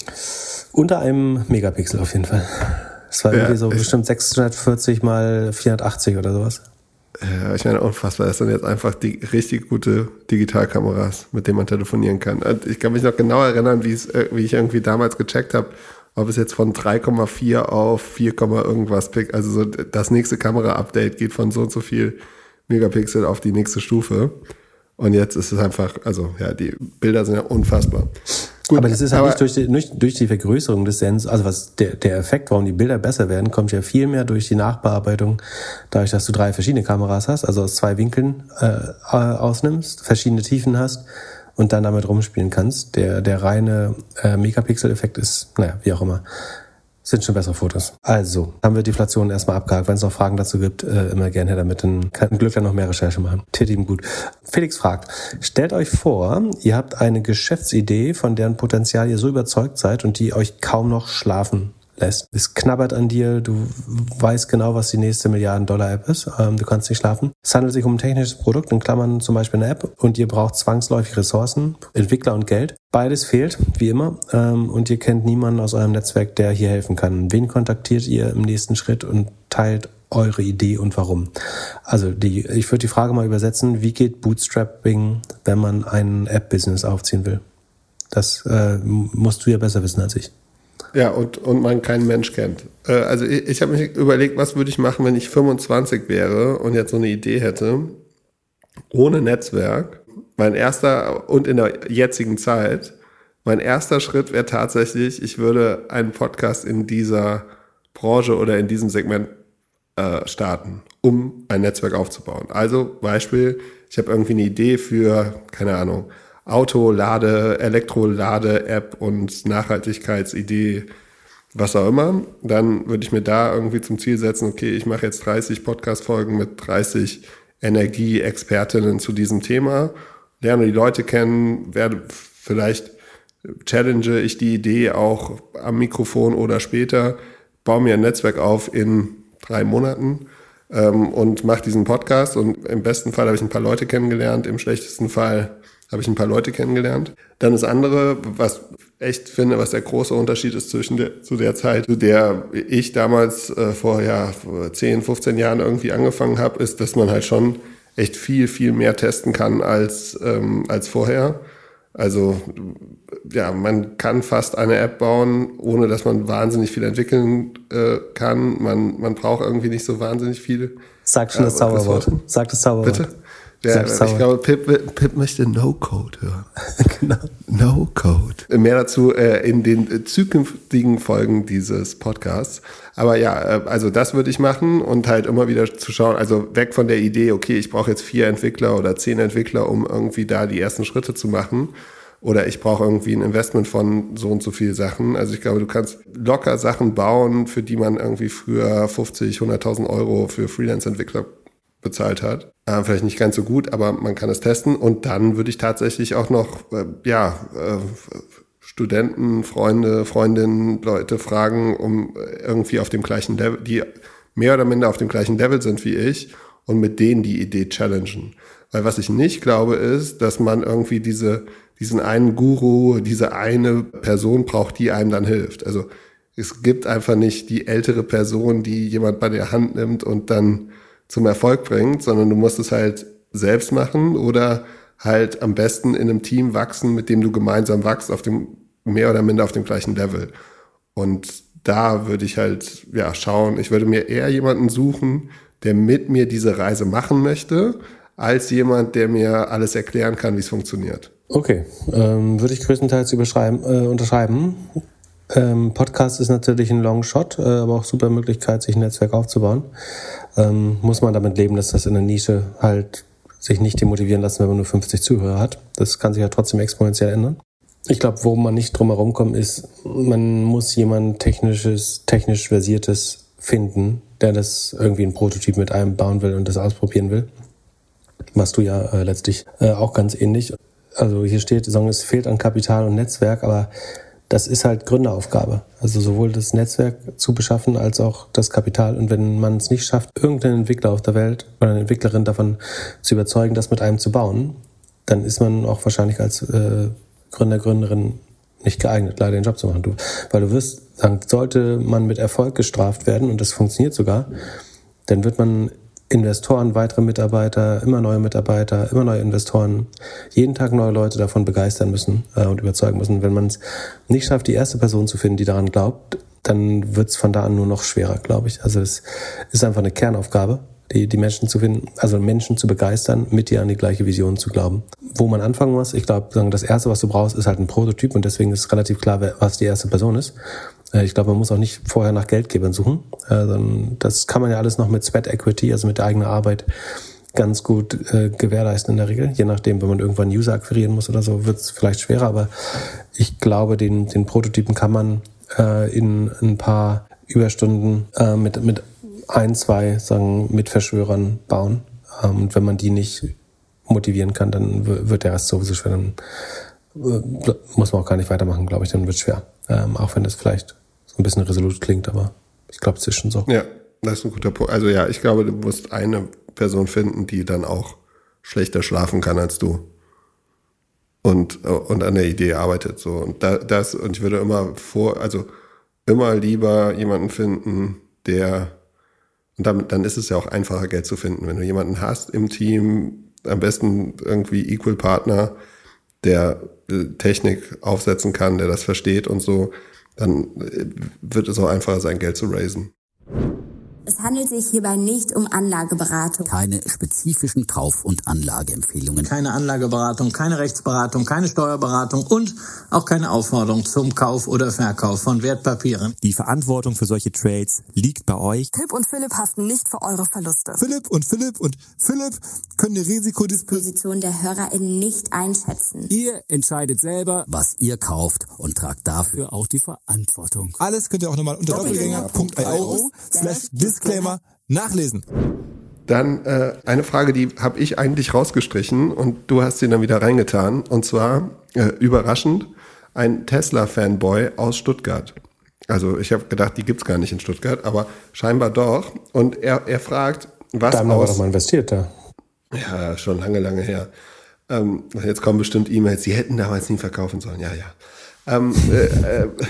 Unter einem Megapixel auf jeden Fall. Es war irgendwie ja, so bestimmt sechshundertvierzig mal vierhundertachtzig oder sowas. Ja, ich meine, unfassbar. Das sind jetzt einfach die richtig gute Digitalkameras, mit denen man telefonieren kann. Ich kann mich noch genau erinnern, wie es, wie ich irgendwie damals gecheckt habe, ob es jetzt von drei Komma vier auf vier, irgendwas Pixel, also so das nächste Kamera-Update geht von so und so viel Megapixel auf die nächste Stufe. Und jetzt ist es einfach, also ja, die Bilder sind ja unfassbar. Gut, aber das ist halt nicht durch die, nicht durch die Vergrößerung des Sens, also was der, der Effekt, warum die Bilder besser werden, kommt ja viel mehr durch die Nachbearbeitung, dadurch, dass du drei verschiedene Kameras hast, also aus zwei Winkeln äh, ausnimmst, verschiedene Tiefen hast und dann damit rumspielen kannst. Der, der reine äh, Megapixel-Effekt ist, naja, wie auch immer, sind schon bessere Fotos. Also, haben wir Deflation erstmal abgehakt. Wenn es noch Fragen dazu gibt, äh, immer gerne her damit. Dann kann Glück dann noch mehr Recherche machen. Tät ihm gut. Felix fragt, stellt euch vor, ihr habt eine Geschäftsidee, von deren Potenzial ihr so überzeugt seid und die euch kaum noch schlafen lässt. Es knabbert an dir, du weißt genau, was die nächste Milliarden-Dollar-App ist, ähm, du kannst nicht schlafen. Es handelt sich um ein technisches Produkt, in Klammern zum Beispiel eine App, und ihr braucht zwangsläufig Ressourcen, Entwickler und Geld. Beides fehlt, wie immer, ähm, und ihr kennt niemanden aus eurem Netzwerk, der hier helfen kann. Wen kontaktiert ihr im nächsten Schritt und teilt eure Idee und warum? Also die, ich würde die Frage mal übersetzen, wie geht Bootstrapping, wenn man ein App-Business aufziehen will? Das äh, musst du ja besser wissen als ich. Ja, und, und man keinen Mensch kennt. Äh, also ich, ich habe mich überlegt, was würde ich machen, wenn ich fünfundzwanzig wäre und jetzt so eine Idee hätte, ohne Netzwerk. Mein erster, und in der jetzigen Zeit, mein erster Schritt wäre tatsächlich, ich würde einen Podcast in dieser Branche oder in diesem Segment äh, starten, um ein Netzwerk aufzubauen. Also Beispiel, ich habe irgendwie eine Idee für, keine Ahnung, Auto-Lade, Elektrolade-App und Nachhaltigkeitsidee, was auch immer, dann würde ich mir da irgendwie zum Ziel setzen, okay, ich mache jetzt dreißig Podcast-Folgen mit dreißig Energieexpertinnen zu diesem Thema, lerne die Leute kennen, werde vielleicht challenge ich die Idee auch am Mikrofon oder später, baue mir ein Netzwerk auf in drei Monaten ähm, und mache diesen Podcast, und im besten Fall habe ich ein paar Leute kennengelernt, im schlechtesten Fall habe ich ein paar Leute kennengelernt. Dann das andere, was echt finde, was der große Unterschied ist zwischen der, zu der Zeit, zu der ich damals äh, vor ja, zehn, fünfzehn Jahren irgendwie angefangen habe, ist, dass man halt schon echt viel, viel mehr testen kann als, ähm, als vorher. Also ja, man kann fast eine App bauen, ohne dass man wahnsinnig viel entwickeln äh, kann. Man, man braucht irgendwie nicht so wahnsinnig viel. Sag schon das äh, Zauberwort. Sag das Zauberwort. Bitte? Ja, ich glaube, Pip, Pip möchte No-Code hören. Genau. No-Code. Mehr dazu äh, in den zukünftigen Folgen dieses Podcasts. Aber ja, äh, also das würde ich machen und halt immer wieder zu schauen, also weg von der Idee, okay, ich brauche jetzt vier Entwickler oder zehn Entwickler, um irgendwie da die ersten Schritte zu machen. Oder ich brauche irgendwie ein Investment von so und so viel Sachen. Also ich glaube, du kannst locker Sachen bauen, für die man irgendwie früher fünfzig, hunderttausend Euro für Freelance-Entwickler bezahlt hat. Äh, vielleicht nicht ganz so gut, aber man kann es testen. Und dann würde ich tatsächlich auch noch, äh, ja, äh, Studenten, Freunde, Freundinnen, Leute fragen, um irgendwie auf dem gleichen Level, die mehr oder minder auf dem gleichen Level sind wie ich und mit denen die Idee challengen. Weil was ich nicht glaube, ist, dass man irgendwie diese, diesen einen Guru, diese eine Person braucht, die einem dann hilft. Also es gibt einfach nicht die ältere Person, die jemand bei der Hand nimmt und dann zum Erfolg bringt, sondern du musst es halt selbst machen oder halt am besten in einem Team wachsen, mit dem du gemeinsam wachst, auf dem mehr oder minder auf dem gleichen Level. Und da würde ich halt ja schauen, ich würde mir eher jemanden suchen, der mit mir diese Reise machen möchte, als jemand, der mir alles erklären kann, wie es funktioniert. Okay, ähm, würde ich größtenteils überschreiben, äh, unterschreiben. Ähm, Podcast ist natürlich ein Long Shot, äh, aber auch super Möglichkeit, sich ein Netzwerk aufzubauen. Ähm, muss man damit leben, dass das in der Nische halt sich nicht demotivieren lassen, wenn man nur fünfzig Zuhörer hat. Das kann sich ja trotzdem exponentiell ändern. Ich glaube, wo man nicht drum herum kommt, ist, man muss jemand technisches, technisch versiertes finden, der das irgendwie ein Prototyp mit einem bauen will und das ausprobieren will. Machst du ja äh, letztlich äh, auch ganz ähnlich. Also hier steht, es fehlt an Kapital und Netzwerk, aber das ist halt Gründeraufgabe. Also sowohl das Netzwerk zu beschaffen als auch das Kapital. Und wenn man es nicht schafft, irgendeinen Entwickler auf der Welt oder eine Entwicklerin davon zu überzeugen, das mit einem zu bauen, dann ist man auch wahrscheinlich als äh, Gründer, Gründerin nicht geeignet, leider den Job zu machen. Du, weil du wirst sagen, sollte man mit Erfolg gestraft werden, und das funktioniert sogar, dann wird man Investoren, weitere Mitarbeiter, immer neue Mitarbeiter, immer neue Investoren, jeden Tag neue Leute davon begeistern müssen äh, und überzeugen müssen. Wenn man es nicht schafft, die erste Person zu finden, die daran glaubt, dann wird es von da an nur noch schwerer, glaube ich. Also es ist einfach eine Kernaufgabe, die, die Menschen zu finden, also Menschen zu begeistern, mit dir an die gleiche Vision zu glauben. Wo man anfangen muss, ich glaube, das Erste, was du brauchst, ist halt ein Prototyp, und deswegen ist relativ klar, was die erste Person ist. Ich glaube, man muss auch nicht vorher nach Geldgebern suchen. Das kann man ja alles noch mit Sweat Equity, also mit der eigenen Arbeit, ganz gut äh, gewährleisten in der Regel. Je nachdem, wenn man irgendwann User akquirieren muss oder so, wird es vielleicht schwerer. Aber ich glaube, den, den Prototypen kann man äh, in ein paar Überstunden äh, mit, mit ein, zwei sagen, Mitverschwörern bauen. Ähm, und wenn man die nicht motivieren kann, dann w- wird der Rest sowieso schwer. Dann äh, muss man auch gar nicht weitermachen, glaube ich. Dann wird es schwer. Ähm, auch wenn das vielleicht so ein bisschen resolut klingt, aber ich glaube, es ist schon so. Ja, das ist ein guter Punkt. Also ja, ich glaube, du musst eine Person finden, die dann auch schlechter schlafen kann als du und und an der Idee arbeitet so. Und da, das und ich würde immer vor, also immer lieber jemanden finden, der, und damit dann ist es ja auch einfacher, Geld zu finden, wenn du jemanden hast im Team, am besten irgendwie Equal Partner, der Technik aufsetzen kann, der das versteht und so, dann wird es auch einfacher sein, Geld zu raisen. Es handelt sich hierbei nicht um Anlageberatung. Keine spezifischen Kauf- und Anlageempfehlungen. Keine Anlageberatung, keine Rechtsberatung, keine Steuerberatung und auch keine Aufforderung zum Kauf oder Verkauf von Wertpapieren. Die Verantwortung für solche Trades liegt bei euch. Philipp und Philipp haften nicht für eure Verluste. Philipp und Philipp und Philipp können die Risikodisposition der HörerInnen nicht einschätzen. Ihr entscheidet selber, was ihr kauft, und tragt dafür auch die Verantwortung. Alles könnt ihr auch nochmal unter doppelgänger punkt io slash Disclaimer nachlesen. Dann äh, eine Frage, die habe ich eigentlich rausgestrichen und du hast sie dann wieder reingetan. Und zwar, äh, überraschend, ein Tesla-Fanboy aus Stuttgart. Also ich habe gedacht, die gibt's gar nicht in Stuttgart, aber scheinbar doch. Und er, er fragt, was Daimler aus... war doch mal investiert da. Ja, schon lange, lange her. Ähm, jetzt kommen bestimmt E-Mails, sie hätten damals nie verkaufen sollen. Ja, ja. Ähm, äh, äh,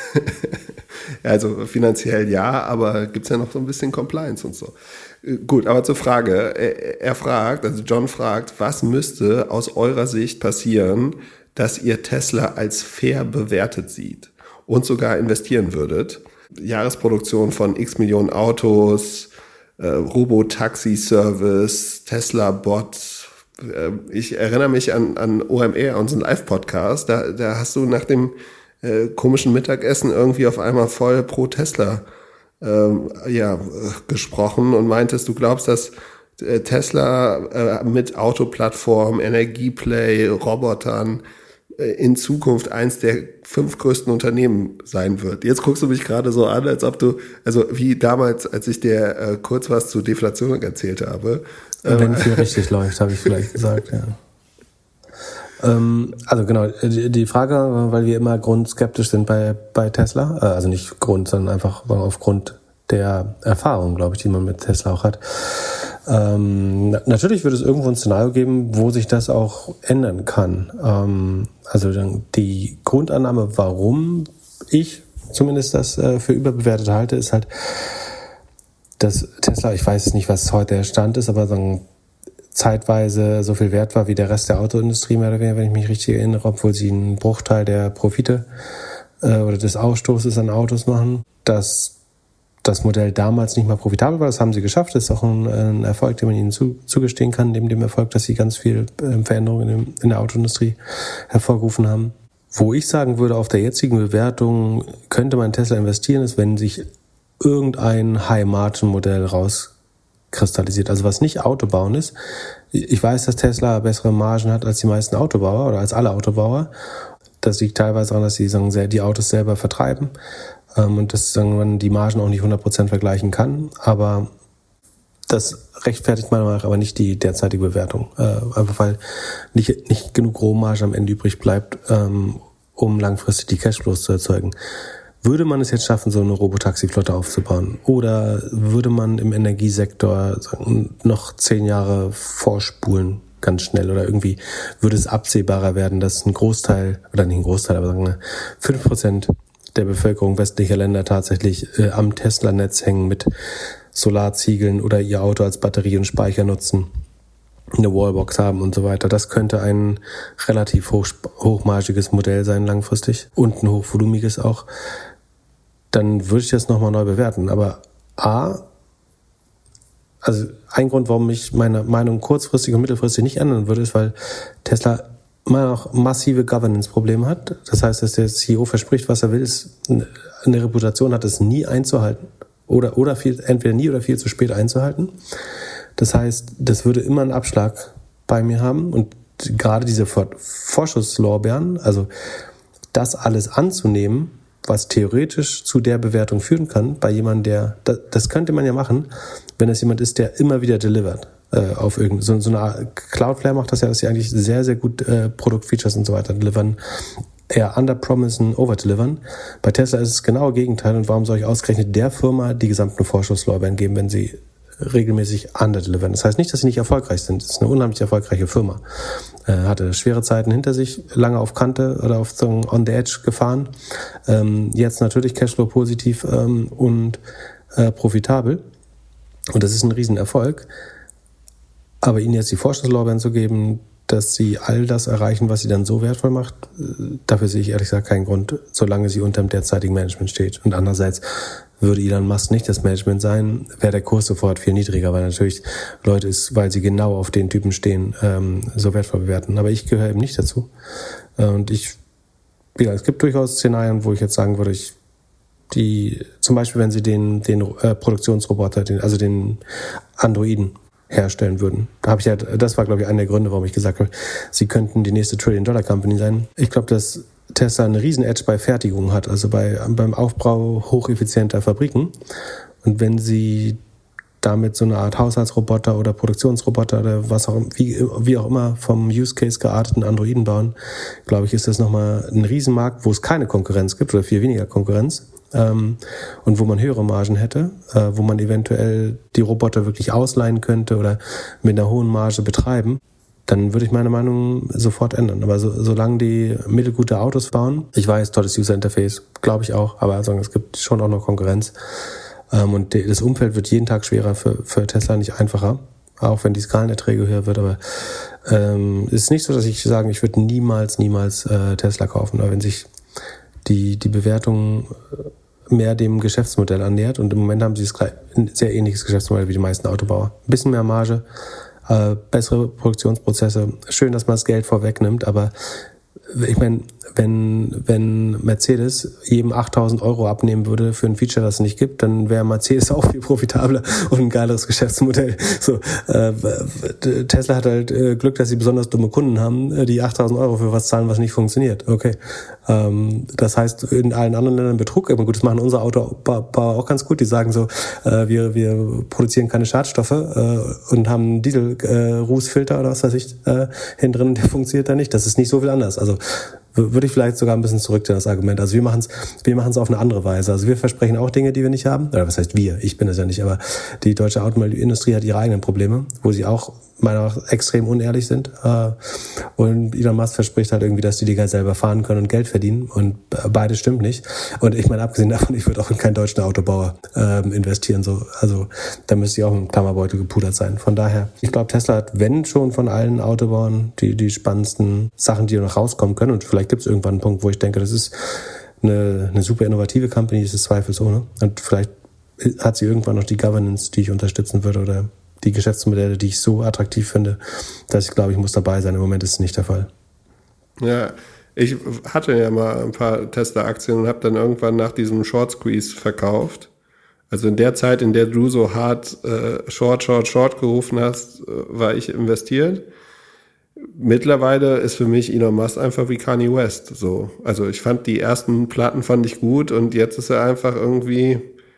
also finanziell ja, aber gibt's ja noch so ein bisschen Compliance und so. Gut, aber zur Frage. Er, er fragt, also John fragt, was müsste aus eurer Sicht passieren, dass ihr Tesla als fair bewertet sieht und sogar investieren würdet? Jahresproduktion von x Millionen Autos, äh, Robo-Taxi-Service, Tesla-Bot. Äh, ich erinnere mich an, an O M R, unseren Live-Podcast. Da, da hast du nach dem äh, komischen Mittagessen irgendwie auf einmal voll pro Tesla ähm, ja, äh, gesprochen und meintest, du glaubst, dass äh, Tesla äh, mit Autoplattform, Energieplay, Robotern in Zukunft eins der fünf größten Unternehmen sein wird. Jetzt guckst du mich gerade so an, als ob du, also wie damals, als ich dir äh, kurz was zu Deflation erzählt habe. Wenn viel richtig läuft, habe ich vielleicht gesagt, ja. Ähm, also genau, die, die Frage, weil wir immer grundskeptisch sind bei, bei Tesla, äh, also nicht Grund, sondern einfach aufgrund der Erfahrung, glaube ich, die man mit Tesla auch hat. Ähm, na, natürlich wird es irgendwo ein Szenario geben, wo sich das auch ändern kann. Ähm, also dann die Grundannahme, warum ich zumindest das äh, für überbewertet halte, ist halt, dass Tesla, ich weiß nicht, was heute der Stand ist, aber sagen, zeitweise so viel wert war wie der Rest der Autoindustrie, mehr oder weniger, wenn ich mich richtig erinnere, obwohl sie einen Bruchteil der Profite äh, oder des Ausstoßes an Autos machen, dass das Modell damals nicht mal profitabel war. Das haben sie geschafft. Das ist auch ein, ein Erfolg, den man ihnen zu, zugestehen kann, neben dem Erfolg, dass sie ganz viel äh, Veränderungen in, in der Autoindustrie hervorgerufen haben. Wo ich sagen würde, auf der jetzigen Bewertung könnte man in Tesla investieren, ist, wenn sich irgendein High-Margin-Modell rauskristallisiert. Also was nicht Autobauen ist. Ich weiß, dass Tesla bessere Margen hat als die meisten Autobauer oder als alle Autobauer. Das liegt teilweise daran, dass sie sagen, die Autos selber vertreiben. Und dass man die Margen auch nicht hundert Prozent vergleichen kann. Aber das rechtfertigt meiner Meinung nach aber nicht die derzeitige Bewertung. Einfach weil nicht, nicht genug Rohmarge am Ende übrig bleibt, um langfristig die Cashflows zu erzeugen. Würde man es jetzt schaffen, so eine Robotaxi-Flotte aufzubauen? Oder würde man im Energiesektor noch zehn Jahre vorspulen, ganz schnell? Oder irgendwie würde es absehbarer werden, dass ein Großteil, oder nicht ein Großteil, aber sagen wir fünf Prozent der Bevölkerung westlicher Länder tatsächlich äh, am Tesla-Netz hängen mit Solarziegeln oder ihr Auto als Batterie und Speicher nutzen, eine Wallbox haben und so weiter. Das könnte ein relativ hoch, hochmargiges Modell sein langfristig und ein hochvolumiges auch. Dann würde ich das nochmal neu bewerten. Aber A, also ein Grund, warum ich meine Meinung kurzfristig und mittelfristig nicht ändern würde, ist, weil Tesla immer noch massive Governance-Probleme hat. Das heißt, dass der C E O verspricht, was er will, ist eine Reputation hat, es nie einzuhalten. Oder, oder viel, entweder nie oder viel zu spät einzuhalten. Das heißt, das würde immer einen Abschlag bei mir haben. Und gerade diese Vorschusslorbeeren, also das alles anzunehmen, was theoretisch zu der Bewertung führen kann, bei jemandem, der, das könnte man ja machen, wenn es jemand ist, der immer wieder delivert. Auf irgendeine, so, so eine Cloudflare macht das ja, dass sie eigentlich sehr, sehr gut äh, Produktfeatures und so weiter delivern, eher underpromisen, overdelivern. Bei Tesla ist es das genaue Gegenteil. Und warum soll ich ausgerechnet der Firma die gesamten Vorschusslorbeeren geben, wenn sie regelmäßig underdelivern? Das heißt nicht, dass sie nicht erfolgreich sind. Es ist eine unheimlich erfolgreiche Firma. Äh, hatte schwere Zeiten hinter sich, lange auf Kante oder auf so on the edge gefahren. Ähm, jetzt natürlich Cashflow positiv ähm, und äh, profitabel. Und das ist ein Riesenerfolg. Aber ihnen jetzt die Vorschusslorbeeren zu geben, dass sie all das erreichen, was sie dann so wertvoll macht, dafür sehe ich ehrlich gesagt keinen Grund, solange sie unter dem derzeitigen Management steht. Und andererseits würde Elon Musk nicht das Management sein, wäre der Kurs sofort viel niedriger, weil natürlich Leute ist, weil sie genau auf den Typen stehen, so wertvoll bewerten. Aber ich gehöre eben nicht dazu. Und ich, ja, es gibt durchaus Szenarien, wo ich jetzt sagen würde, ich die, zum Beispiel, wenn sie den, den äh, Produktionsroboter, den, also den Androiden herstellen würden. Da habe ich ja, das war, glaube ich, einer der Gründe, warum ich gesagt habe, sie könnten die nächste Trillion-Dollar-Company sein. Ich glaube, dass Tesla eine riesen Edge bei Fertigung hat, also bei, beim Aufbau hocheffizienter Fabriken. Und wenn sie damit so eine Art Haushaltsroboter oder Produktionsroboter oder was auch, wie, wie auch immer vom Use Case gearteten Androiden bauen, glaube ich, ist das nochmal ein Riesenmarkt, wo es keine Konkurrenz gibt oder viel weniger Konkurrenz. Ähm, und wo man höhere Margen hätte, äh, wo man eventuell die Roboter wirklich ausleihen könnte oder mit einer hohen Marge betreiben, dann würde ich meine Meinung sofort ändern. Aber so, solange die mittelgute Autos bauen, ich weiß, tolles User Interface, glaube ich auch, aber also, es gibt schon auch noch Konkurrenz. Ähm, und die, das Umfeld wird jeden Tag schwerer für, für Tesla, nicht einfacher, auch wenn die Skalenerträge höher wird. Aber ähm, es ist nicht so, dass ich sagen, ich würde niemals, niemals äh, Tesla kaufen. Aber wenn sich die, die Bewertung mehr dem Geschäftsmodell annähert, und im Moment haben sie ein sehr ähnliches Geschäftsmodell wie die meisten Autobauer. Ein bisschen mehr Marge, äh, bessere Produktionsprozesse. Schön, dass man das Geld vorwegnimmt, aber ich meine, wenn, wenn Mercedes jedem achttausend Euro abnehmen würde für ein Feature, das es nicht gibt, dann wäre Mercedes auch viel profitabler und ein geileres Geschäftsmodell. So, äh, Tesla hat halt äh, Glück, dass sie besonders dumme Kunden haben, die achttausend Euro für was zahlen, was nicht funktioniert. Okay. Ähm, das heißt, in allen anderen Ländern Betrug. Aber gut, das machen unsere Autobauer auch ganz gut. Die sagen so, äh, wir, wir produzieren keine Schadstoffe äh, und haben einen Diesel-Rußfilter äh, oder was weiß ich äh, hinten drin, der funktioniert da nicht. Das ist nicht so viel anders. Also würde ich vielleicht sogar ein bisschen zurückziehen, das Argument. Also wir machen es wir machen es auf eine andere Weise. Also wir versprechen auch Dinge, die wir nicht haben. Oder was heißt wir? Ich bin es ja nicht. Aber die deutsche Automobilindustrie hat ihre eigenen Probleme, wo sie auch meiner Meinung nach extrem unehrlich sind. Und Elon Musk verspricht halt irgendwie, dass die Dinger selber fahren können und Geld verdienen. Und beides stimmt nicht. Und ich meine, abgesehen davon, ich würde auch in keinen deutschen Autobauer ähm, investieren. So, also da müsste ich auch im Klammerbeutel gepudert sein. Von daher, ich glaube, Tesla hat, wenn schon von allen Autobauern, die, die spannendsten Sachen, die noch rauskommen können. Und vielleicht gibt es irgendwann einen Punkt, wo ich denke, das ist eine, eine super innovative Company, das ist zweifelsohne. Und vielleicht hat sie irgendwann noch die Governance, die ich unterstützen würde, oder die Geschäftsmodelle, die ich so attraktiv finde, dass ich glaube, ich muss dabei sein. Im Moment ist es nicht der Fall. Ja, ich hatte ja mal ein paar Tesla-Aktien und habe dann irgendwann nach diesem Short Squeeze verkauft. Also in der Zeit, in der du so hart äh, Short, Short, Short gerufen hast, äh, war ich investiert. Mittlerweile ist für mich Elon Musk einfach wie Kanye West. So. Also ich fand die ersten Platten fand ich gut und jetzt ist er einfach irgendwie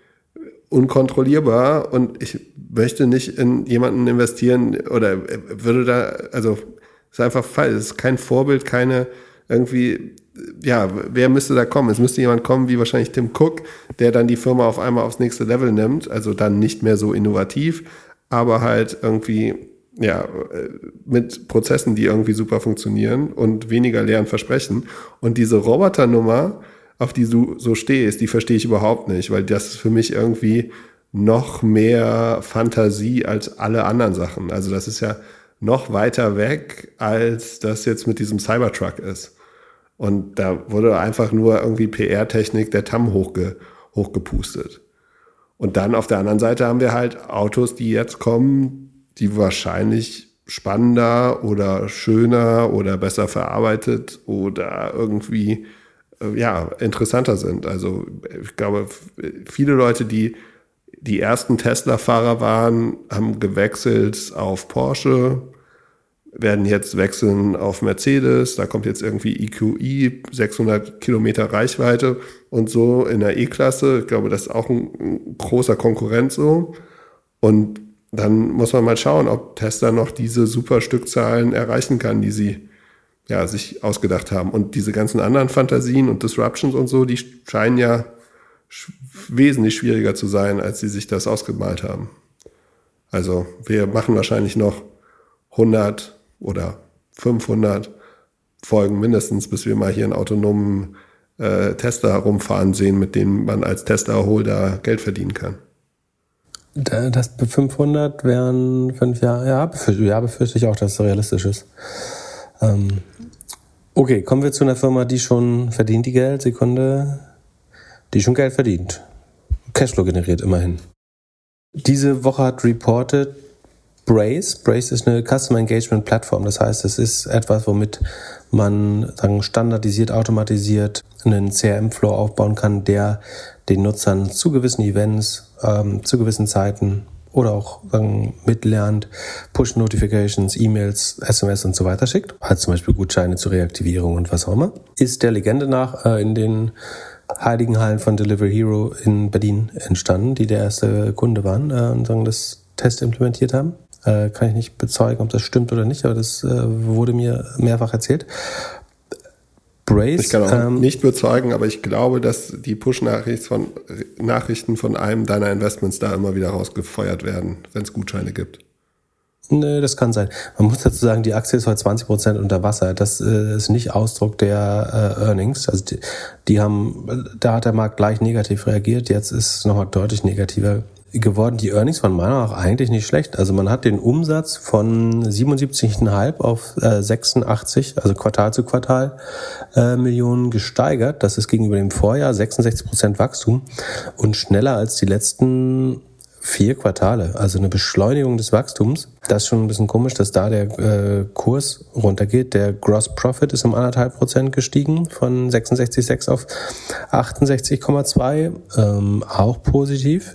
unkontrollierbar und ich möchte nicht in jemanden investieren oder würde da, also ist einfach falsch, es ist kein Vorbild, keine irgendwie, ja, wer müsste da kommen? Es müsste jemand kommen wie wahrscheinlich Tim Cook, der dann die Firma auf einmal aufs nächste Level nimmt, also dann nicht mehr so innovativ, aber halt irgendwie, ja, mit Prozessen, die irgendwie super funktionieren und weniger leeren Versprechen. Und diese Roboternummer, auf die du so stehst, die verstehe ich überhaupt nicht, weil das ist für mich irgendwie noch mehr Fantasie als alle anderen Sachen. Also das ist ja noch weiter weg, als das jetzt mit diesem Cybertruck ist. Und da wurde einfach nur irgendwie P R-Technik der T A M hochge, hochgepustet. Und dann auf der anderen Seite haben wir halt Autos, die jetzt kommen, die wahrscheinlich spannender oder schöner oder besser verarbeitet oder irgendwie ja, interessanter sind. Also ich glaube, viele Leute, die die ersten Tesla-Fahrer waren, haben gewechselt auf Porsche, werden jetzt wechseln auf Mercedes, da kommt jetzt irgendwie E Q I, sechshundert Kilometer Reichweite und so in der E-Klasse. Ich glaube, das ist auch ein, ein großer Konkurrent so. Und dann muss man mal schauen, ob Tesla noch diese super Stückzahlen erreichen kann, die sie ja, sich ausgedacht haben. Und diese ganzen anderen Fantasien und Disruptions und so, die scheinen ja sch- wesentlich schwieriger zu sein, als sie sich das ausgemalt haben. Also wir machen wahrscheinlich noch hundert oder fünfhundert Folgen mindestens, bis wir mal hier einen autonomen äh, Tesla herumfahren sehen, mit dem man als Tesla-Holder Geld verdienen kann. Das fünfhundert wären fünf Jahre, ja, befürchte, ja, befürchte ich auch, dass es realistisch ist. Ähm, okay, kommen wir zu einer Firma, die schon verdient die Geld, Sekunde, die schon Geld verdient. Cashflow generiert immerhin. Diese Woche hat reported Braze. Braze ist eine Customer Engagement Plattform. Das heißt, es ist etwas, womit man sagen, standardisiert, automatisiert einen C R M-Flow aufbauen kann, der den Nutzern zu gewissen Events, ähm, zu gewissen Zeiten oder auch sagen, mitlernt, Push-Notifications, E-Mails, S M S und so weiter schickt. Hat zum Beispiel Gutscheine zur Reaktivierung und was auch immer. Ist der Legende nach äh, in den Heiligen Hallen von Delivery Hero in Berlin entstanden, die der erste Kunde waren äh, und sagen, das Test implementiert haben. Äh, kann ich nicht bezeugen, ob das stimmt oder nicht, aber das äh, wurde mir mehrfach erzählt. Braze, ich kann auch ähm, nicht bezeugen, aber ich glaube, dass die Push-Nachrichten von, Nachrichten von einem deiner Investments da immer wieder rausgefeuert werden, wenn es Gutscheine gibt. Nö, das kann sein. Man muss dazu sagen, die Aktie ist heute zwanzig Prozent unter Wasser. Das äh, ist nicht Ausdruck der äh, Earnings. Also die, die haben, da hat der Markt gleich negativ reagiert. Jetzt ist es nochmal deutlich negativer geworden. Die Earnings waren meiner Meinung nach eigentlich nicht schlecht. Also man hat den Umsatz von siebenundsiebzig Komma fünf auf äh, sechsundachtzig, also Quartal zu Quartal, äh, Millionen gesteigert. Das ist gegenüber dem Vorjahr sechsundsechzig Prozent Wachstum und schneller als die letzten vier Quartale, also eine Beschleunigung des Wachstums. Das ist schon ein bisschen komisch, dass da der äh, Kurs runtergeht. Der Gross Profit ist um anderthalb Prozent gestiegen, von sechsundsechzig Komma sechs auf achtundsechzig Komma zwei, ähm, auch positiv.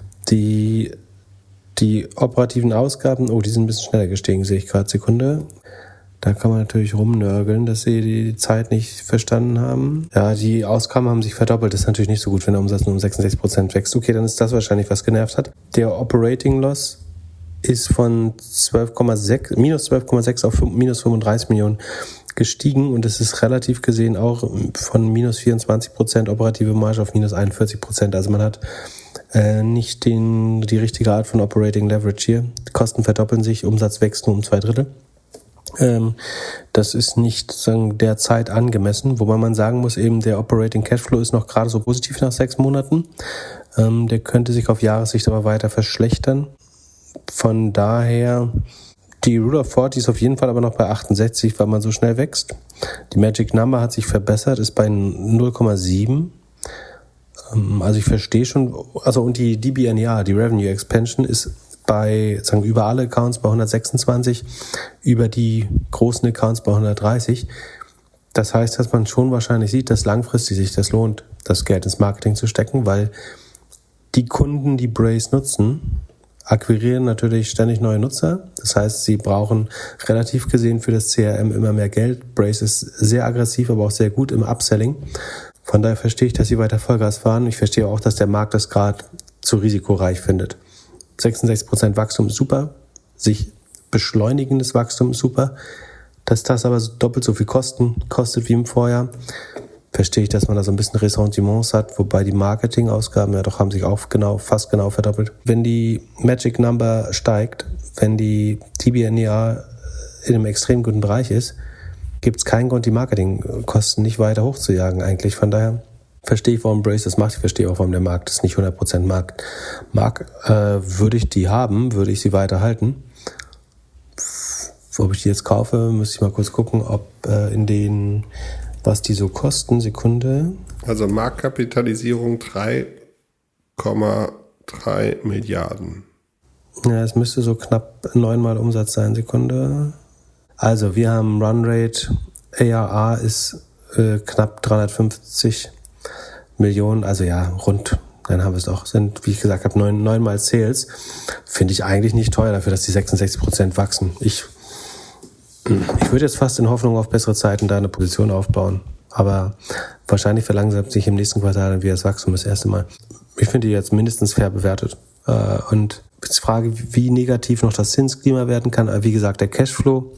Die, die operativen Ausgaben, oh, die sind ein bisschen schneller gestiegen, sehe ich gerade, Sekunde. Da kann man natürlich rumnörgeln, dass sie die Zeit nicht verstanden haben. Ja, die Ausgaben haben sich verdoppelt. Das ist natürlich nicht so gut, wenn der Umsatz nur um sechsundsechzig Prozent wächst. Okay, dann ist das wahrscheinlich, was genervt hat. Der Operating Loss ist von zwölf Komma sechs, minus zwölf Komma sechs auf minus fünfunddreißig Millionen gestiegen. Und es ist relativ gesehen auch von minus vierundzwanzig Prozent operative Marge auf minus einundvierzig Prozent. Also man hat äh, nicht den, die richtige Art von Operating Leverage hier. Die Kosten verdoppeln sich, Umsatz wächst nur um zwei Drittel. Ähm, das ist nicht sozusagen der Zeit angemessen, wobei man sagen muss, eben der Operating Cashflow ist noch gerade so positiv nach sechs Monaten. Ähm, der könnte sich auf Jahressicht aber weiter verschlechtern. Von daher, die Rule of forty ist auf jeden Fall aber noch bei achtundsechzig, weil man so schnell wächst. Die Magic Number hat sich verbessert, ist bei null Komma sieben. Ähm, also ich verstehe schon, also und die D B N E R, die Revenue Expansion, ist bei, sagen, über alle Accounts bei hundertsechsundzwanzig, über die großen Accounts bei hundertdreißig. Das heißt, dass man schon wahrscheinlich sieht, dass langfristig sich das lohnt, das Geld ins Marketing zu stecken, weil die Kunden, die Braze nutzen, akquirieren natürlich ständig neue Nutzer. Das heißt, sie brauchen relativ gesehen für das C R M immer mehr Geld. Braze ist sehr aggressiv, aber auch sehr gut im Upselling. Von daher verstehe ich, dass sie weiter Vollgas fahren. Ich verstehe auch, dass der Markt das gerade zu risikoreich findet. sechsundsechzig Prozent Wachstum ist super, sich beschleunigendes Wachstum ist super. Dass das aber doppelt so viel Kosten kostet wie im Vorjahr, verstehe ich, dass man da so ein bisschen Ressentiments hat, wobei die Marketingausgaben ja doch haben sich auch genau, fast genau verdoppelt. Wenn die Magic Number steigt, wenn die T B N E R in einem extrem guten Bereich ist, gibt es keinen Grund, die Marketingkosten nicht weiter hochzujagen eigentlich. Von daher verstehe ich, warum Brace das macht. Ich verstehe auch, warum der Markt das nicht hundert Prozent mag. mag. Äh, würde ich die haben, würde ich sie weiterhalten. Ob ich die jetzt kaufe, müsste ich mal kurz gucken, ob äh, in den, was die so kosten. Sekunde. Also Marktkapitalisierung drei Komma drei Milliarden. Ja, es müsste so knapp neunmal Umsatz sein. Sekunde. Also wir haben Runrate, A R R ist äh, knapp dreihundertfünfzig Millionen, also ja, rund, dann haben wir es doch, sind, wie ich gesagt habe, neun, neunmal Sales. Finde ich eigentlich nicht teuer dafür, dass die sechsundsechzig Prozent wachsen. Ich, ich würde jetzt fast in Hoffnung auf bessere Zeiten da eine Position aufbauen. Aber wahrscheinlich verlangsamt sich im nächsten Quartal dann wieder das Wachstum das erste Mal. Ich finde die jetzt mindestens fair bewertet. Und jetzt die Frage, wie negativ noch das Zinsklima werden kann. Wie gesagt, der Cashflow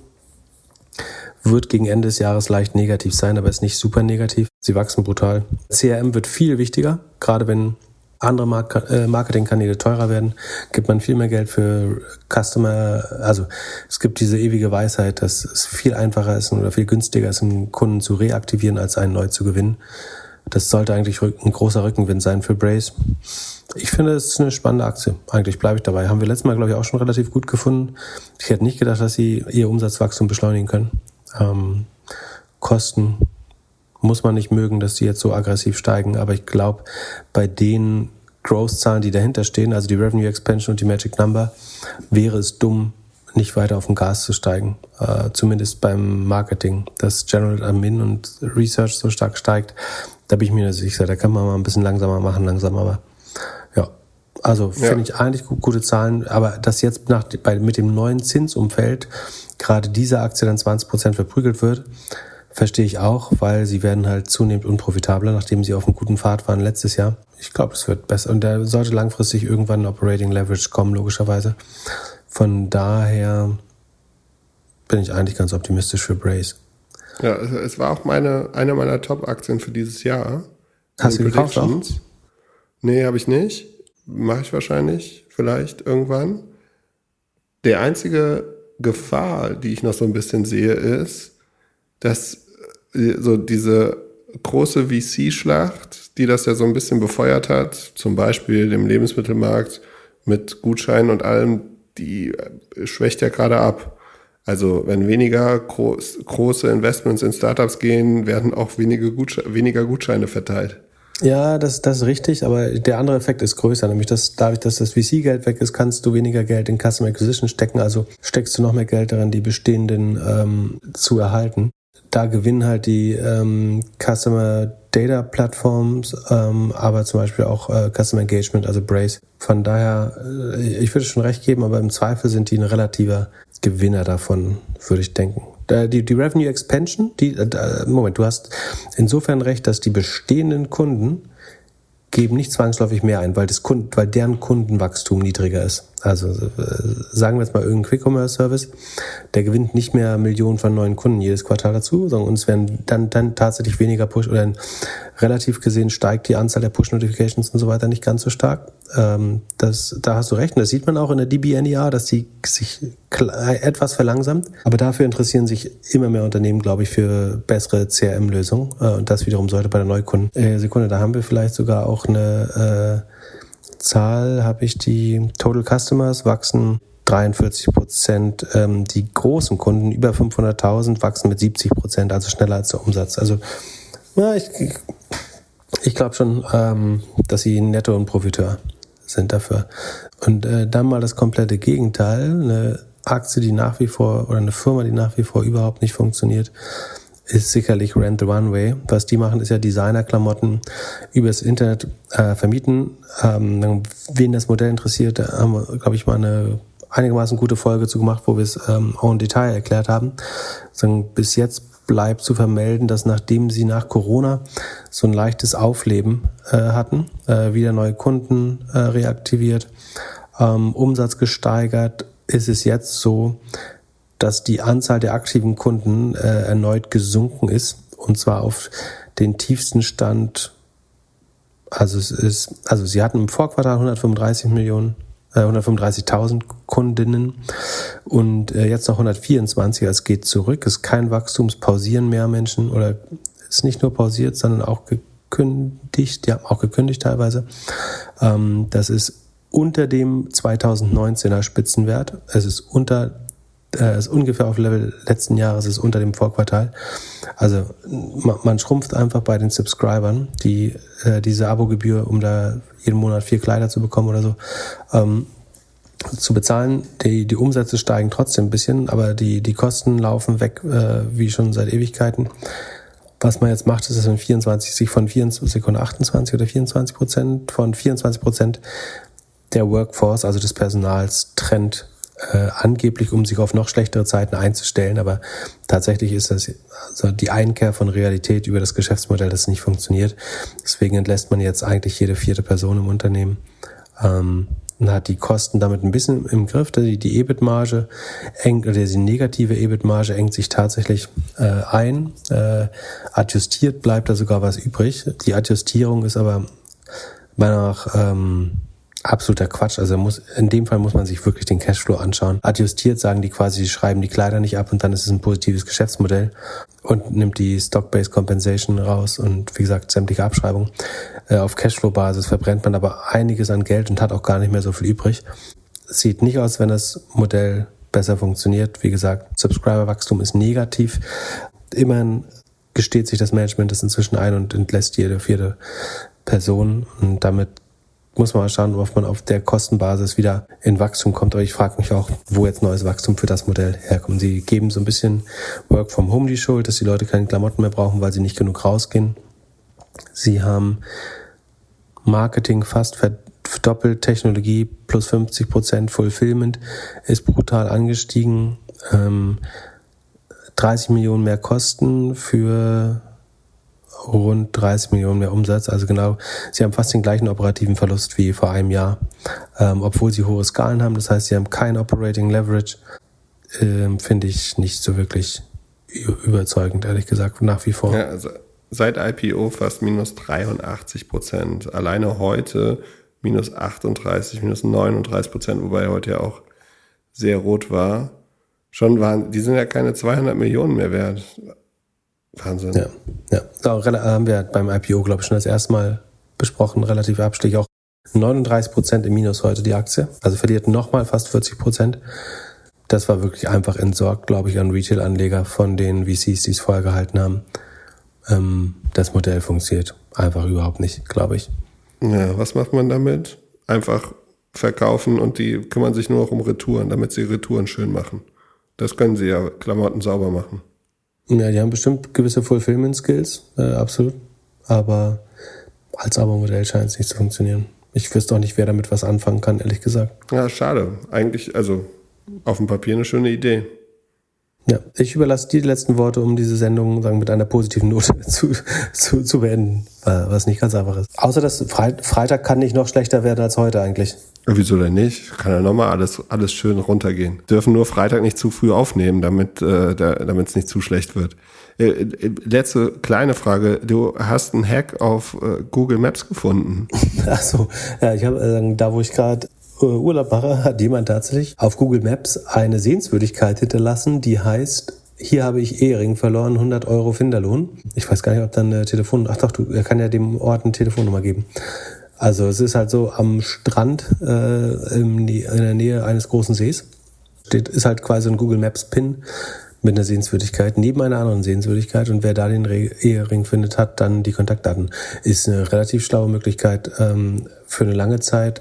wird gegen Ende des Jahres leicht negativ sein, aber ist nicht super negativ. Sie wachsen brutal. C R M wird viel wichtiger, gerade wenn andere Mark- äh, Marketingkanäle teurer werden, gibt man viel mehr Geld für Customer. Also es gibt diese ewige Weisheit, dass es viel einfacher ist oder viel günstiger ist, einen Kunden zu reaktivieren, als einen neu zu gewinnen. Das sollte eigentlich ein großer Rückenwind sein für Brace. Ich finde, es ist eine spannende Aktie. Eigentlich bleibe ich dabei. Haben wir letztes Mal, glaube ich, auch schon relativ gut gefunden. Ich hätte nicht gedacht, dass sie ihr Umsatzwachstum beschleunigen können. Ähm, Kosten muss man nicht mögen, dass die jetzt so aggressiv steigen, aber ich glaube, bei den Growth-Zahlen, die dahinter stehen, also die Revenue Expansion und die Magic Number, wäre es dumm, nicht weiter auf dem Gas zu steigen. Äh, zumindest beim Marketing, dass General Admin und Research so stark steigt, da bin ich mir nicht sicher. Da kann man mal ein bisschen langsamer machen, langsam, aber ja. Also finde ja. ich eigentlich gute Zahlen, aber dass jetzt nach, bei, mit dem neuen Zinsumfeld gerade diese Aktie dann zwanzig Prozent verprügelt wird, verstehe ich auch, weil sie werden halt zunehmend unprofitabler, nachdem sie auf einem guten Pfad waren letztes Jahr. Ich glaube, es wird besser und da sollte langfristig irgendwann ein Operating Leverage kommen, logischerweise. Von daher bin ich eigentlich ganz optimistisch für Brace. Ja, es war auch meine eine meiner Top-Aktien für dieses Jahr. Hast du gekauft auch? Nee, habe ich nicht. Mache ich wahrscheinlich, vielleicht irgendwann. Der einzige Gefahr, die ich noch so ein bisschen sehe, ist, dass so diese große V C-Schlacht, die das ja so ein bisschen befeuert hat, zum Beispiel dem Lebensmittelmarkt mit Gutscheinen und allem, die schwächt ja gerade ab. Also wenn weniger groß, große Investments in Startups gehen, werden auch wenige Gutsche- weniger Gutscheine verteilt. Ja, das, das ist richtig, aber der andere Effekt ist größer, nämlich dass dadurch, dass das V C-Geld weg ist, kannst du weniger Geld in Customer Acquisition stecken, also steckst du noch mehr Geld darin, die bestehenden ähm, zu erhalten. Da gewinnen halt die ähm, Customer Data Plattforms, ähm, aber zum Beispiel auch äh, Customer Engagement, also Braze. Von daher, äh, ich würde schon recht geben, aber im Zweifel sind die ein relativer Gewinner davon, würde ich denken. Die, die Revenue Expansion, die, äh, Moment, du hast insofern recht, dass die bestehenden Kunden geben nicht zwangsläufig mehr ein, weil das Kunden, weil deren Kundenwachstum niedriger ist. Also äh, sagen wir jetzt mal irgendein Quick-Commerce-Service, der gewinnt nicht mehr Millionen von neuen Kunden jedes Quartal dazu, sondern uns werden dann, dann tatsächlich weniger Push oder relativ gesehen steigt die Anzahl der Push-Notifications und so weiter nicht ganz so stark. Ähm, das, da hast du recht, und das sieht man auch in der D B N E R, dass die sich etwas verlangsamt, aber dafür interessieren sich immer mehr Unternehmen, glaube ich, für bessere C R M-Lösungen, äh, und das wiederum sollte bei der Neukunden. Äh, Sekunde, da haben wir vielleicht sogar auch eine äh, Zahl, habe ich die Total Customers wachsen dreiundvierzig Prozent, ähm, die großen Kunden über fünfhunderttausend wachsen mit siebzig Prozent, also schneller als der Umsatz. Also ja, ich, ich glaube schon, ähm, dass sie Netto und Profiteur sind dafür. Und äh, dann mal das komplette Gegenteil, eine Aktie, die nach wie vor, oder eine Firma, die nach wie vor überhaupt nicht funktioniert, ist sicherlich Rent the Runway. Was die machen, ist ja Designerklamotten übers Internet äh, vermieten. Ähm, wen das Modell interessiert, da haben wir, glaube ich, mal eine einigermaßen gute Folge zu gemacht, wo wir es ähm, auch im Detail erklärt haben. Also, bis jetzt bleibt zu vermelden, dass nachdem sie nach Corona so ein leichtes Aufleben äh, hatten, äh, wieder neue Kunden äh, reaktiviert, ähm, Umsatz gesteigert, ist es jetzt so, dass die Anzahl der aktiven Kunden äh, erneut gesunken ist, und zwar auf den tiefsten Stand. Also es ist, also sie hatten im Vorquartal hundertfünfunddreißig Millionen, äh, hundertfünfunddreißigtausend Kundinnen und äh, jetzt noch hundertvierundzwanzig. Es geht zurück, es ist kein Wachstumspausieren mehr Menschen, oder ist nicht nur pausiert, sondern auch gekündigt. Die haben auch gekündigt teilweise. Ähm, das ist unter dem zweitausendneunzehner Spitzenwert. Es ist unter ist ungefähr auf Level letzten Jahres, ist unter dem Vorquartal. Also man, man schrumpft einfach bei den Subscribern, die äh, diese Abogebühr, um da jeden Monat vier Kleider zu bekommen oder so, ähm, zu bezahlen. Die, die Umsätze steigen trotzdem ein bisschen, aber die, die Kosten laufen weg, äh, wie schon seit Ewigkeiten. Was man jetzt macht, ist, dass man vierundzwanzig, sich von vierundzwanzig, achtundzwanzig oder vierundzwanzig Prozent, von vierundzwanzig Prozent der Workforce, also des Personals, trennt, Äh, angeblich, um sich auf noch schlechtere Zeiten einzustellen, aber tatsächlich ist das also die Einkehr von Realität über das Geschäftsmodell, das nicht funktioniert. Deswegen entlässt man jetzt eigentlich jede vierte Person im Unternehmen ähm, und hat die Kosten damit ein bisschen im Griff. Die, die E B I T-Marge engt, oder die negative E B I T-Marge engt sich tatsächlich äh, ein. Äh, adjustiert bleibt da sogar was übrig. Die Adjustierung ist aber meiner Meinung nach ähm, absoluter Quatsch. Also muss, in dem Fall muss man sich wirklich den Cashflow anschauen. Adjustiert sagen die quasi, die schreiben die Kleider nicht ab und dann ist es ein positives Geschäftsmodell und nimmt die Stock-Based Compensation raus und wie gesagt sämtliche Abschreibungen. Äh, auf Cashflow-Basis verbrennt man aber einiges an Geld und hat auch gar nicht mehr so viel übrig. Es sieht nicht aus, wenn das Modell besser funktioniert. Wie gesagt, Subscriber-Wachstum ist negativ. Immerhin gesteht sich das Management das inzwischen ein und entlässt jede vierte Person und damit muss man mal schauen, ob man auf der Kostenbasis wieder in Wachstum kommt. Aber ich frage mich auch, wo jetzt neues Wachstum für das Modell herkommt. Sie geben so ein bisschen Work from Home die Schuld, dass die Leute keine Klamotten mehr brauchen, weil sie nicht genug rausgehen. Sie haben Marketing fast verdoppelt, Technologie plus fünfzig Prozent, Fulfillment ist brutal angestiegen. Ähm, dreißig Millionen mehr Kosten für rund dreißig Millionen mehr Umsatz, also genau, sie haben fast den gleichen operativen Verlust wie vor einem Jahr, ähm, obwohl sie hohe Skalen haben, das heißt, sie haben kein Operating Leverage, ähm, finde ich nicht so wirklich überzeugend, ehrlich gesagt, nach wie vor. Ja, also seit I P O fast minus dreiundachtzig Prozent, alleine heute minus achtunddreißig, minus neununddreißig Prozent, wobei heute ja auch sehr rot war. Schon waren, die sind ja keine zweihundert Millionen mehr wert. Wahnsinn. Ja, ja. Da haben wir beim I P O, glaube ich, schon das erste Mal besprochen, relativ Abstieg. Auch neununddreißig Prozent im Minus heute die Aktie. Also verliert nochmal fast vierzig Prozent. Das war wirklich einfach entsorgt, glaube ich, an Retail-Anleger von den V Cs, die es vorher gehalten haben. Ähm, das Modell funktioniert einfach überhaupt nicht, glaube ich. Ja, was macht man damit? Einfach verkaufen und die kümmern sich nur noch um Retouren, damit sie Retouren schön machen. Das können sie ja, Klamotten sauber machen. Ja, die haben bestimmt gewisse Fulfillment-Skills, äh, absolut. Aber als Abo-Modell scheint es nicht zu funktionieren. Ich wüsste auch nicht, wer damit was anfangen kann, ehrlich gesagt. Ja, schade. Eigentlich, also auf dem Papier eine schöne Idee. Ja, ich überlasse dir die letzten Worte, um diese Sendung sagen, mit einer positiven Note zu, zu, zu beenden, was nicht ganz einfach ist. Außer, dass Freitag kann nicht noch schlechter werden als heute eigentlich. Wieso denn nicht? Kann ja nochmal alles, alles schön runtergehen. Dürfen nur Freitag nicht zu früh aufnehmen, damit äh, da, damit es nicht zu schlecht wird. Äh, letzte kleine Frage. Du hast einen Hack auf äh, Google Maps gefunden. Ach so, ja, ich habe äh, da, wo ich gerade Urlaub mache, hat jemand tatsächlich auf Google Maps eine Sehenswürdigkeit hinterlassen, die heißt, hier habe ich Ehering verloren, hundert Euro Finderlohn. Ich weiß gar nicht, ob dann eine Telefon... Ach doch, du, er kann ja dem Ort eine Telefonnummer geben. Also es ist halt so am Strand äh, in, die, in der Nähe eines großen Sees. Steht, ist halt quasi ein Google Maps Pin mit einer Sehenswürdigkeit, neben einer anderen Sehenswürdigkeit. Und wer da den Re- Ehering findet, hat dann die Kontaktdaten. Ist eine relativ schlaue Möglichkeit, ähm, für eine lange Zeit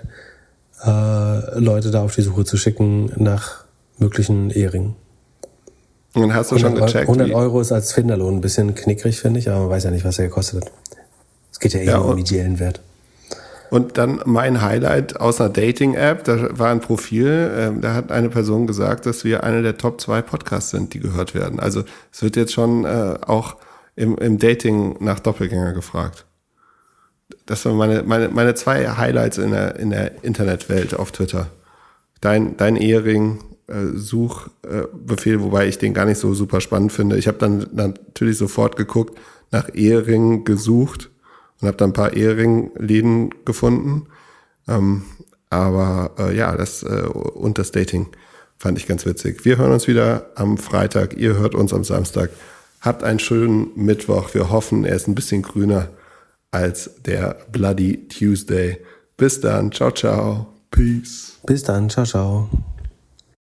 äh, Leute da auf die Suche zu schicken nach möglichen Eheringen. Und dann hast du schon gecheckt. hundert Euro ist als Finderlohn ein bisschen knickrig, finde ich, aber man weiß ja nicht, was er gekostet hat. Es geht ja eher ja, um ideellen Wert. Und dann mein Highlight aus einer Dating-App, da war ein Profil, äh, da hat eine Person gesagt, dass wir eine der Top zwei Podcasts sind, die gehört werden. Also es wird jetzt schon äh, auch im, im Dating nach Doppelgänger gefragt. Das waren meine, meine, meine zwei Highlights in der, in der Internetwelt auf Twitter. Dein, dein Ehering, äh, Suchbefehl, äh, wobei ich den gar nicht so super spannend finde. Ich habe dann natürlich sofort geguckt, nach Eheringen gesucht und habe dann ein paar Ehering-Läden gefunden. Ähm, aber äh, ja, das äh, und das Dating fand ich ganz witzig. Wir hören uns wieder am Freitag. Ihr hört uns am Samstag. Habt einen schönen Mittwoch. Wir hoffen, er ist ein bisschen grüner als der Bloody Tuesday. Bis dann. Ciao, ciao. Peace. Bis dann. Ciao, ciao.